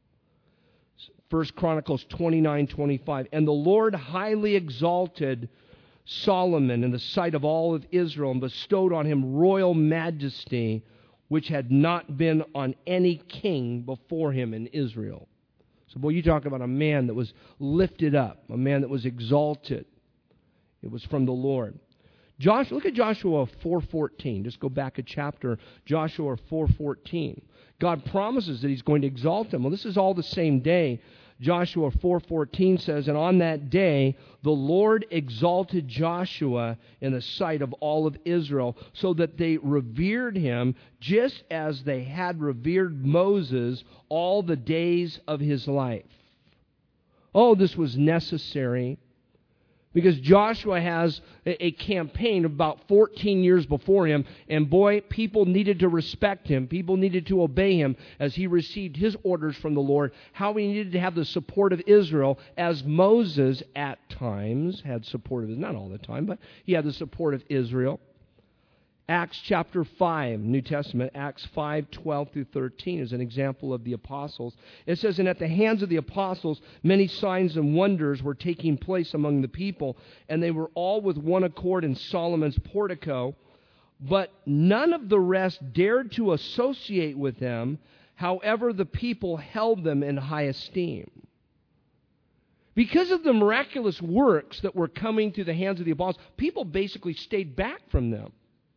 Speaker 1: 1 Chronicles 29:25, and the Lord highly exalted Solomon in the sight of all of Israel and bestowed on him royal majesty, which had not been on any king before him in Israel. So, boy, you talk about a man that was lifted up, a man that was exalted. It was from the Lord. Look at Joshua 4:14. Just go back a chapter, Joshua 4:14. God promises that He's going to exalt him. Well, this is all the same day. Joshua 4:14 says, and on that day the Lord exalted Joshua in the sight of all of Israel, so that they revered him just as they had revered Moses all the days of his life. Oh, this was necessary Because Joshua has a campaign about 14 years before him, and boy, people needed to respect him. People needed to obey him as he received his orders from the Lord, how he needed to have the support of Israel, as Moses at times had support of Israel. Not all the time, but he had the support of Israel. Acts chapter 5, New Testament, Acts 5:12 through 13 is an example of the apostles. It says, "And at the hands of the apostles, many signs and wonders were taking place among the people, and they were all with one accord in Solomon's portico. But none of the rest dared to associate with them. However, the people held them in high esteem." Because of the miraculous works that were coming through the hands of the apostles, people basically stayed back from them.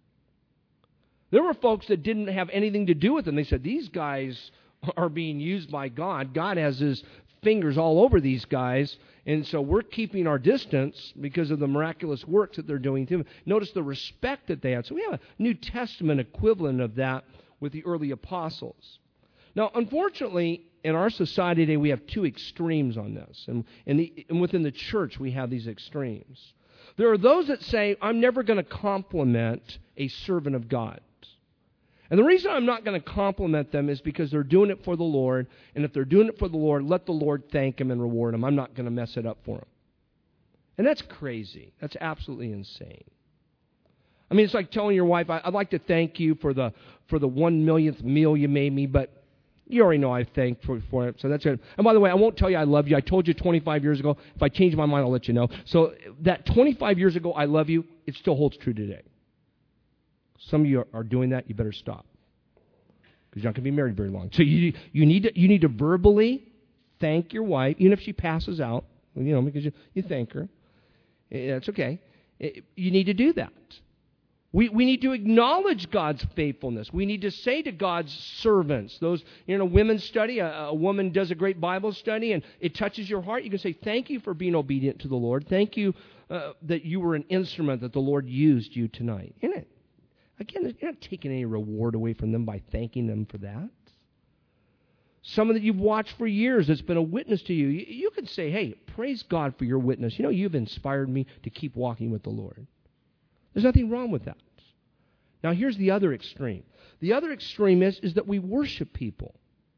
Speaker 1: There were folks that didn't have anything to do with them. They said, these guys are being used by God. God has his fingers all over these guys, and so we're keeping our distance because of the miraculous works that they're doing to them. Notice the respect that they had. So we have a New Testament equivalent of that with the early apostles. Now, unfortunately, in our society today, we have two extremes on this. And within the church, we have these extremes. There are those that say, I'm never going to compliment a servant of God. And the reason I'm not going to compliment them is because they're doing it for the Lord. And if they're doing it for the Lord, let the Lord thank them and reward them. I'm not going to mess it up for them. And that's crazy. That's absolutely insane. I mean, it's like telling your wife, I'd like to thank you for the 1,000,000th meal you made me, but you already know I thanked for it, so that's it. And by the way, I won't tell you I love you. I told you 25 years ago. If I change my mind, I'll let you know. So that 25 years ago, I love you, it still holds true today. Some of you are doing that. You better stop, because you're not going to be married very long. So you need to verbally thank your wife, even if she passes out, because you thank her. That's okay. You need to do that. We need to acknowledge God's faithfulness. We need to say to God's servants, those, women's study, a woman does a great Bible study and it touches your heart. You can say, thank you for being obedient to the Lord. Thank you that you were an instrument that the Lord used you tonight. Isn't it? Again, you're not taking any reward away from them by thanking them for that. Someone that you've watched for years that's been a witness to you, you can say, hey, praise God for your witness. You've inspired me to keep walking with the Lord. There's nothing wrong with that. Now, here's the other extreme. The other extreme is that we worship people.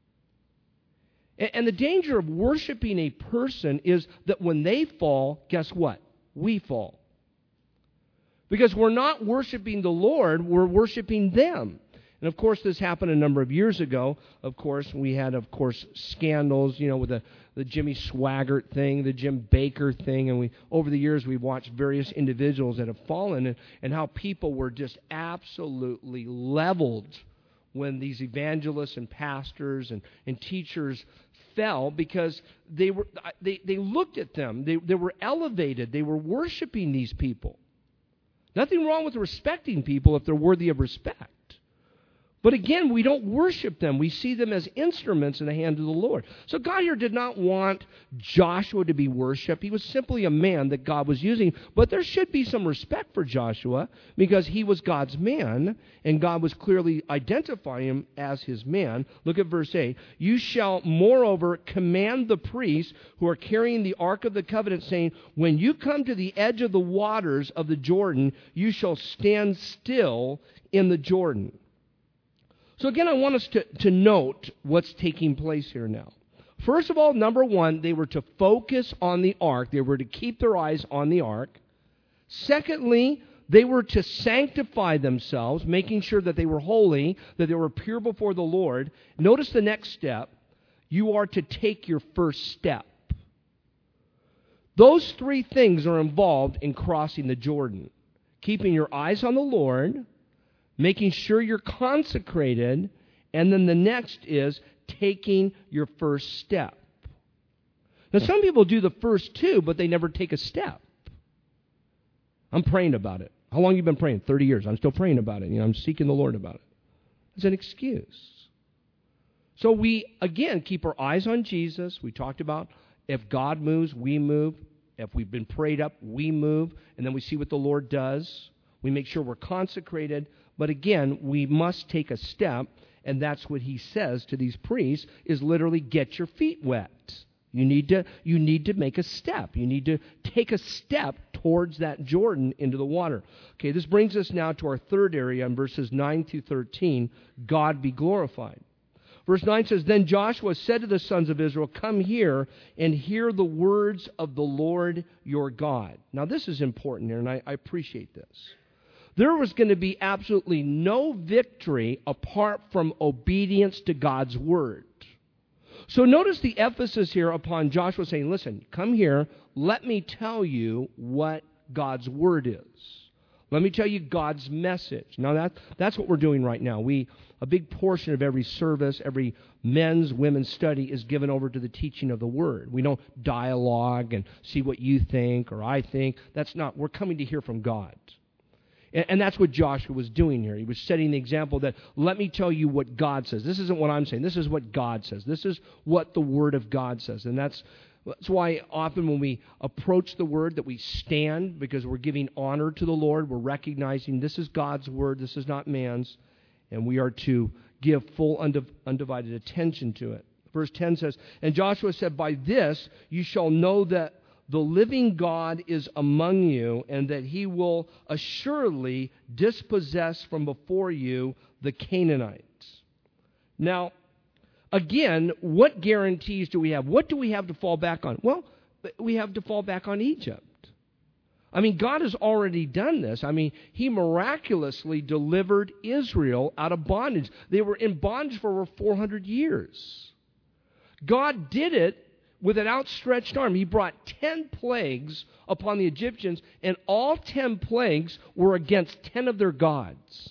Speaker 1: And the danger of worshiping a person is that when they fall, guess what? We fall. Because we're not worshiping the Lord, we're worshiping them. And, of course, this happened a number of years ago. Of course, we had, scandals, with the Jimmy Swaggart thing, the Jim Baker thing. And over the years, we've watched various individuals that have fallen and how people were just absolutely leveled when these evangelists and pastors and teachers fell, because they looked at them. They were elevated. They were worshiping these people. Nothing wrong with respecting people if they're worthy of respect. But again, we don't worship them. We see them as instruments in the hand of the Lord. So God here did not want Joshua to be worshipped. He was simply a man that God was using. But there should be some respect for Joshua, because he was God's man, and God was clearly identifying him as his man. Look at verse 8. You shall moreover command the priests who are carrying the ark of the covenant, saying, when you come to the edge of the waters of the Jordan, you shall stand still in the Jordan. So again, I want us to note what's taking place here now. First of all, number one, they were to focus on the ark. They were to keep their eyes on the ark. Secondly, they were to sanctify themselves, making sure that they were holy, that they were pure before the Lord. Notice the next step. You are to take your first step. Those three things are involved in crossing the Jordan. Keeping your eyes on the Lord, making sure you're consecrated, and then the next is taking your first step. Now, some people do the first two, but they never take a step. I'm praying about it. How long have you been praying? 30 years. I'm still praying about it. I'm seeking the Lord about it. It's an excuse. So we, again, keep our eyes on Jesus. We talked about if God moves, we move. If we've been prayed up, we move. And then we see what the Lord does. We make sure we're consecrated. But again, we must take a step, and that's what he says to these priests, is literally get your feet wet. You need to make a step. You need to take a step towards that Jordan into the water. Okay, this brings us now to our third area in verses 9 through 13, God be glorified. Verse 9 says, Then Joshua said to the sons of Israel, Come here and hear the words of the Lord your God. Now this is important here, and I appreciate this. There was going to be absolutely no victory apart from obedience to God's word. So notice the emphasis here upon Joshua saying, listen, come here, let me tell you what God's word is. Let me tell you God's message. Now that's what we're doing right now. A big portion of every service, every men's, women's study is given over to the teaching of the word. We don't dialogue and see what you think or I think. We're coming to hear from God. And that's what Joshua was doing here. He was setting the example that, let me tell you what God says. This isn't what I'm saying. This is what God says. This is what the Word of God says. And that's why often when we approach the Word that we stand, because we're giving honor to the Lord. We're recognizing this is God's Word. This is not man's. And we are to give full undivided attention to it. Verse 10 says, And Joshua said, By this you shall know that the living God is among you, and that he will assuredly dispossess from before you the Canaanites. Now, again, what guarantees do we have? What do we have to fall back on? Well, we have to fall back on Egypt. I mean, God has already done this. I mean, he miraculously delivered Israel out of bondage. They were in bondage for over 400 years. God did it with an outstretched arm. He brought 10 plagues upon the Egyptians, and all 10 plagues were against 10 of their gods.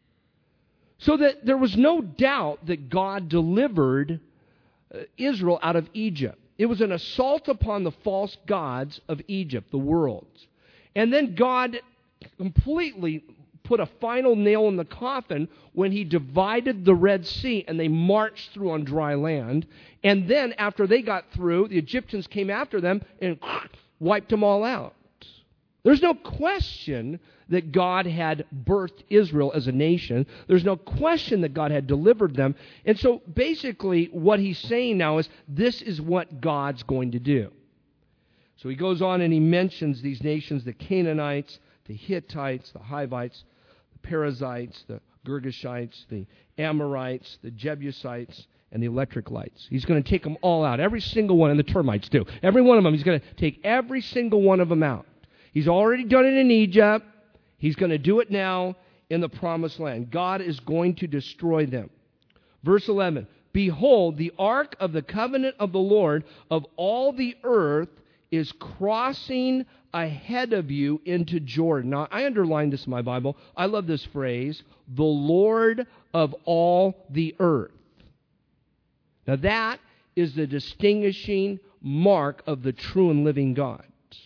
Speaker 1: So that there was no doubt that God delivered Israel out of Egypt. It was an assault upon the false gods of Egypt, the world. And then God completely put a final nail in the coffin when he divided the Red Sea and they marched through on dry land. And then after they got through, the Egyptians came after them and wiped them all out. There's no question that God had birthed Israel as a nation. There's no question that God had delivered them. And so basically what he's saying now is this is what God's going to do. So he goes on and he mentions these nations, the Canaanites, the Hittites, the Hivites, the Perizzites, the Girgashites, the Amorites, the Jebusites, and the electric lights. He's going to take them all out. Every single one, and the termites too. Every one of them, he's going to take every single one of them out. He's already done it in Egypt. He's going to do it now in the promised land. God is going to destroy them. Verse 11, Behold, the ark of the covenant of the Lord of all the earth is crossing ahead of you into Jordan. Now, I underlined this in my Bible. I love this phrase, the Lord of all the earth. Now, that is the distinguishing mark of the true and living God.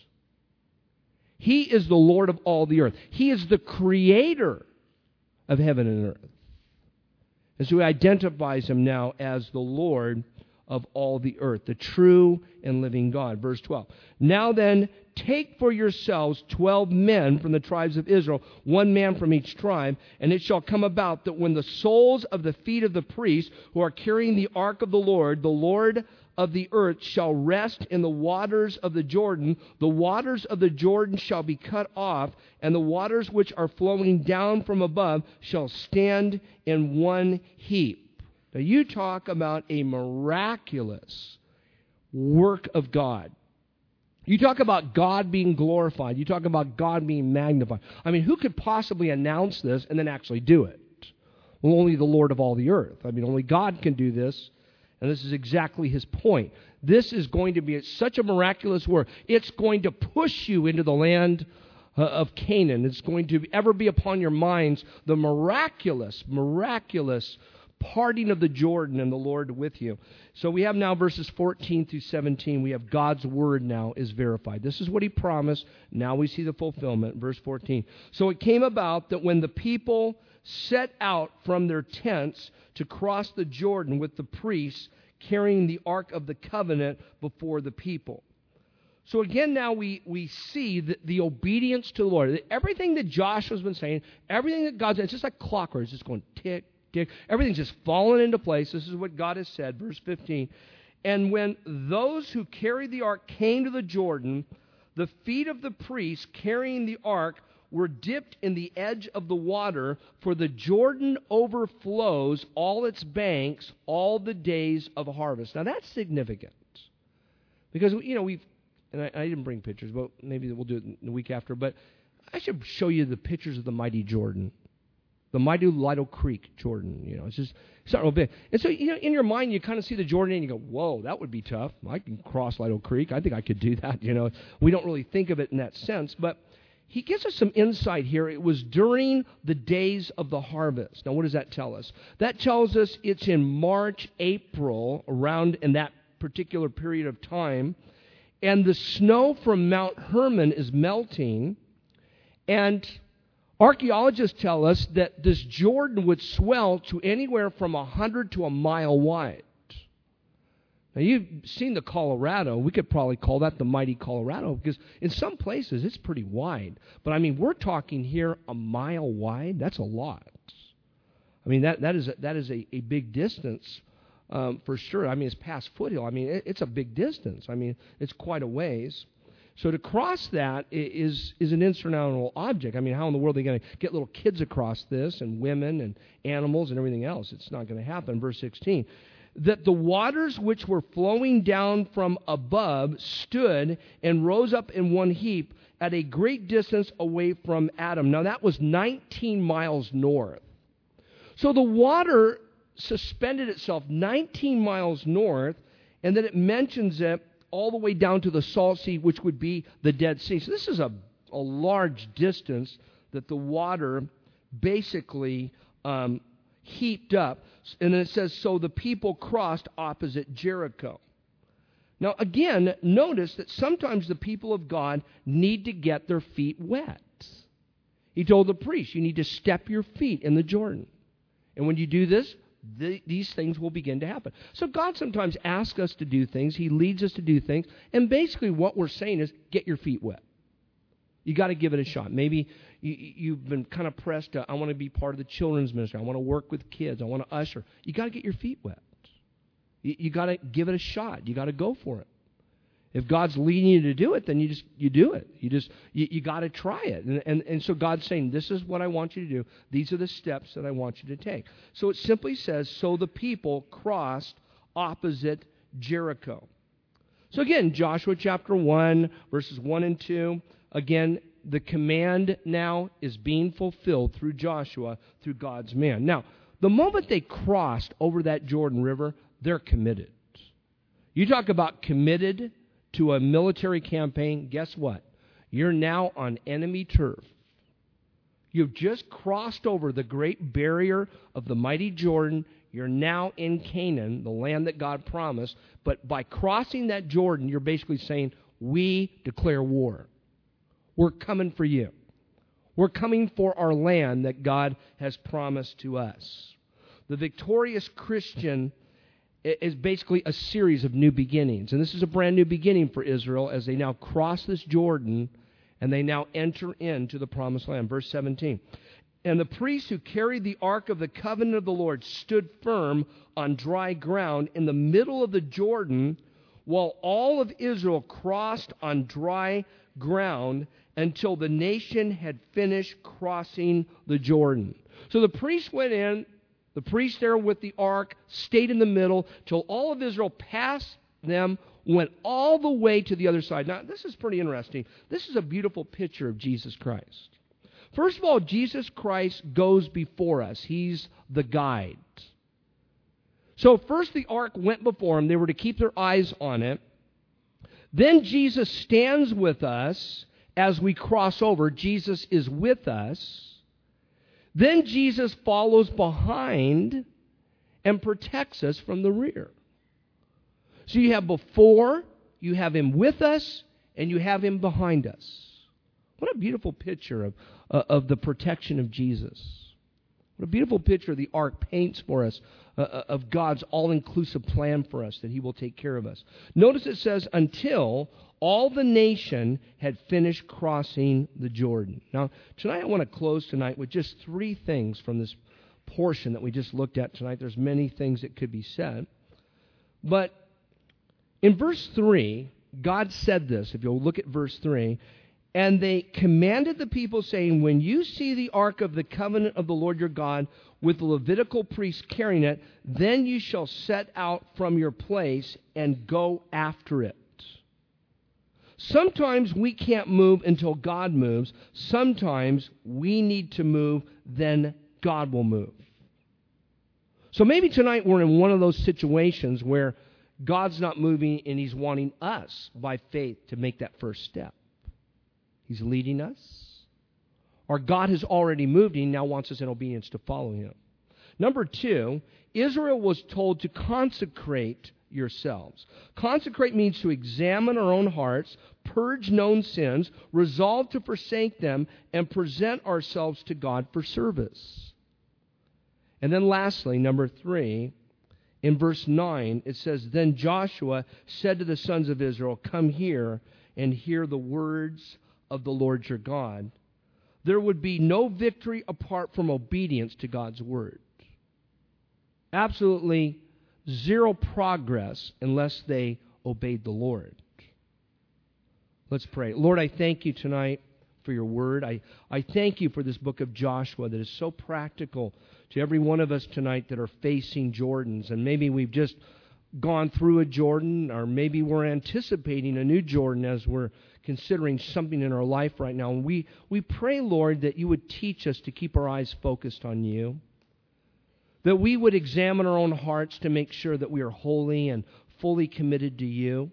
Speaker 1: He is the Lord of all the earth. He is the creator of heaven and earth. And so he identifies him now as the Lord of all the earth, the true and living God. Verse 12. Now then, take for yourselves 12 men from the tribes of Israel, one man from each tribe, and it shall come about that when the soles of the feet of the priests who are carrying the ark of the Lord of the earth shall rest in the waters of the waters of the Jordan shall be cut off, and the waters which are flowing down from above shall stand in one heap. Now you talk about a miraculous work of God. You talk about God being glorified. You talk about God being magnified. I mean, who could possibly announce this and then actually do it? Well, only the Lord of all the earth. I mean, only God can do this. And this is exactly his point. This is going to be such a miraculous work. It's going to push you into the land of Canaan. It's going to ever be upon your minds the miraculous parting of the Jordan and the Lord with you. So we have now verses 14 through 17. We have God's word now is verified. This is what he promised. Now we see the fulfillment. Verse 14. So it came about that when the people set out from their tents to cross the Jordan with the priests carrying the Ark of the Covenant before the people. So again, now we see the obedience to the Lord. Everything that Joshua's been saying, everything that God's saying, it's just like clockwork. It's just going tick, tick. Everything's just falling into place. This is what God has said. Verse 15. And when those who carried the ark came to the Jordan, the feet of the priests carrying the ark were dipped in the edge of the water, for the Jordan overflows all its banks all the days of harvest. Now that's significant. Because, and I didn't bring pictures, but maybe we'll do it in the week after, but I should show you the pictures of the mighty Jordan. The mighty Lido Creek, Jordan, it's not real big. And so, in your mind, you kind of see the Jordan and you go, whoa, that would be tough. I can cross Lido Creek. I think I could do that, We don't really think of it in that sense, but he gives us some insight here. It was during the days of the harvest. Now, what does that tell us? That tells us it's in March, April, around in that particular period of time, and the snow from Mount Hermon is melting, and archaeologists tell us that this Jordan would swell to anywhere from 100 to a mile wide. Now, you've seen the Colorado. We could probably call that the mighty Colorado, because in some places it's pretty wide. But, we're talking here a mile wide. That's a lot. That is a big distance for sure. It's past Foothill. It's a big distance. It's quite a ways. So to cross that is an insurmountable object. How in the world are they going to get little kids across this, and women and animals and everything else? It's not going to happen. Verse 16, that the waters which were flowing down from above stood and rose up in one heap at a great distance away from Adam. Now that was 19 miles north. So the water suspended itself 19 miles north, and then it mentions it all the way down to the Salt Sea, which would be the Dead Sea. So this is a large distance that the water basically heaped up. And then it says, so the people crossed opposite Jericho. Now again, notice that sometimes the people of God need to get their feet wet. He told the priest, you need to step your feet in the Jordan. And when you do this, these things will begin to happen. So God sometimes asks us to do things. He leads us to do things. And basically what we're saying is, get your feet wet. You got to give it a shot. Maybe you've been kind of pressed to, I want to be part of the children's ministry. I want to work with kids. I want to usher. You got to get your feet wet. You got to give it a shot. You got to go for it. If God's leading you to do it, then you do it. You got to try it. And so God's saying, this is what I want you to do. These are the steps that I want you to take. So it simply says, so the people crossed opposite Jericho. So again, Joshua chapter 1, verses 1 and 2. Again, the command now is being fulfilled through Joshua, through God's man. Now, the moment they crossed over that Jordan River, they're committed. You talk about committed to a military campaign, guess what? You're now on enemy turf. You've just crossed over the great barrier of the mighty Jordan. You're now in Canaan, the land that God promised. But by crossing that Jordan, you're basically saying, we declare war. We're coming for you. We're coming for our land that God has promised to us. The victorious Christian is basically a series of new beginnings. And this is a brand new beginning for Israel as they now cross this Jordan and they now enter into the promised land. Verse 17. And the priests who carried the ark of the covenant of the Lord stood firm on dry ground in the middle of the Jordan, while all of Israel crossed on dry ground until the nation had finished crossing the Jordan. So the priests went in. The priest there with the ark stayed in the middle till all of Israel passed them, went all the way to the other side. Now, this is pretty interesting. This is a beautiful picture of Jesus Christ. First of all, Jesus Christ goes before us. He's the guide. So first the ark went before them. They were to keep their eyes on it. Then Jesus stands with us as we cross over. Jesus is with us. Then Jesus follows behind and protects us from the rear. So you have before, you have him with us, and you have him behind us. What a beautiful picture of the protection of Jesus. What a beautiful picture the ark paints for us of God's all-inclusive plan for us, that he will take care of us. Notice it says, until all the nation had finished crossing the Jordan. Now, tonight I want to close tonight with just 3 things from this portion that we just looked at tonight. There's many things that could be said. But In verse 3, God said this, if you'll look at verse 3, and they commanded the people, saying, when you see the ark of the covenant of the Lord your God with the Levitical priests carrying it, then you shall set out from your place and go after it. Sometimes we can't move until God moves. Sometimes we need to move, then God will move. So maybe tonight we're in one of those situations where God's not moving and He's wanting us by faith to make that first step. He's leading us. Or God has already moved and He now wants us in obedience to follow Him. Number 2, Israel was told to consecrate yourselves. Consecrate means to examine our own hearts, purge known sins, resolve to forsake them, and present ourselves to God for service. And then lastly, number 3, in verse 9, it says, then Joshua said to the sons of Israel, come here and hear the words of the Lord your God. There would be no victory apart from obedience to God's word. Absolutely zero progress unless they obeyed the Lord. Let's pray. Lord, I thank you tonight for your word. I thank you for this book of Joshua that is so practical to every one of us tonight that are facing Jordans. And maybe we've just gone through a Jordan, or maybe we're anticipating a new Jordan as we're considering something in our life right now. And we pray, Lord, that you would teach us to keep our eyes focused on you, that we would examine our own hearts to make sure that we are holy and fully committed to you.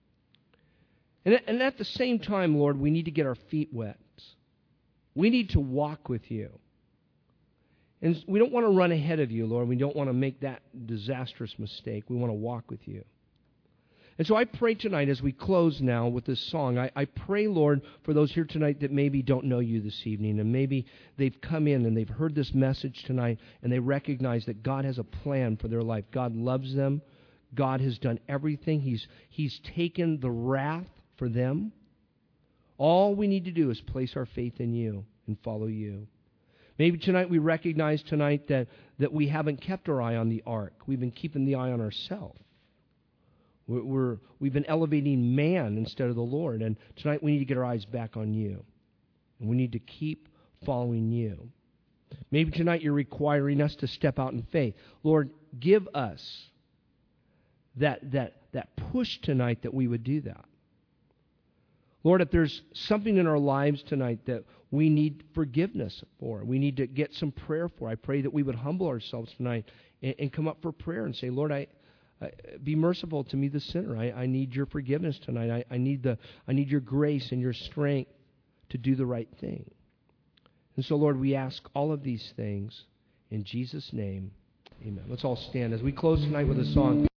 Speaker 1: And at the same time, Lord, we need to get our feet wet. We need to walk with you. And we don't want to run ahead of you, Lord. We don't want to make that disastrous mistake. We want to walk with you. And so I pray tonight as we close now with this song, I pray, Lord, for those here tonight that maybe don't know you this evening, and maybe they've come in and they've heard this message tonight, and they recognize that God has a plan for their life. God loves them. God has done everything. He's taken the wrath for them. All we need to do is place our faith in you and follow you. Maybe tonight we recognize tonight that we haven't kept our eye on the ark. We've been keeping the eye on ourselves. We've been elevating man instead of the Lord. And tonight we need to get our eyes back on you. And we need to keep following you. Maybe tonight you're requiring us to step out in faith. Lord, give us that push tonight that we would do that. Lord, if there's something in our lives tonight that we need forgiveness for, we need to get some prayer for, I pray that we would humble ourselves tonight and come up for prayer and say, Lord, be merciful to me, the sinner. I need your forgiveness tonight. I need your grace and your strength to do the right thing. And so, Lord, we ask all of these things in Jesus' name. Amen. Let's all stand as we close tonight with a song.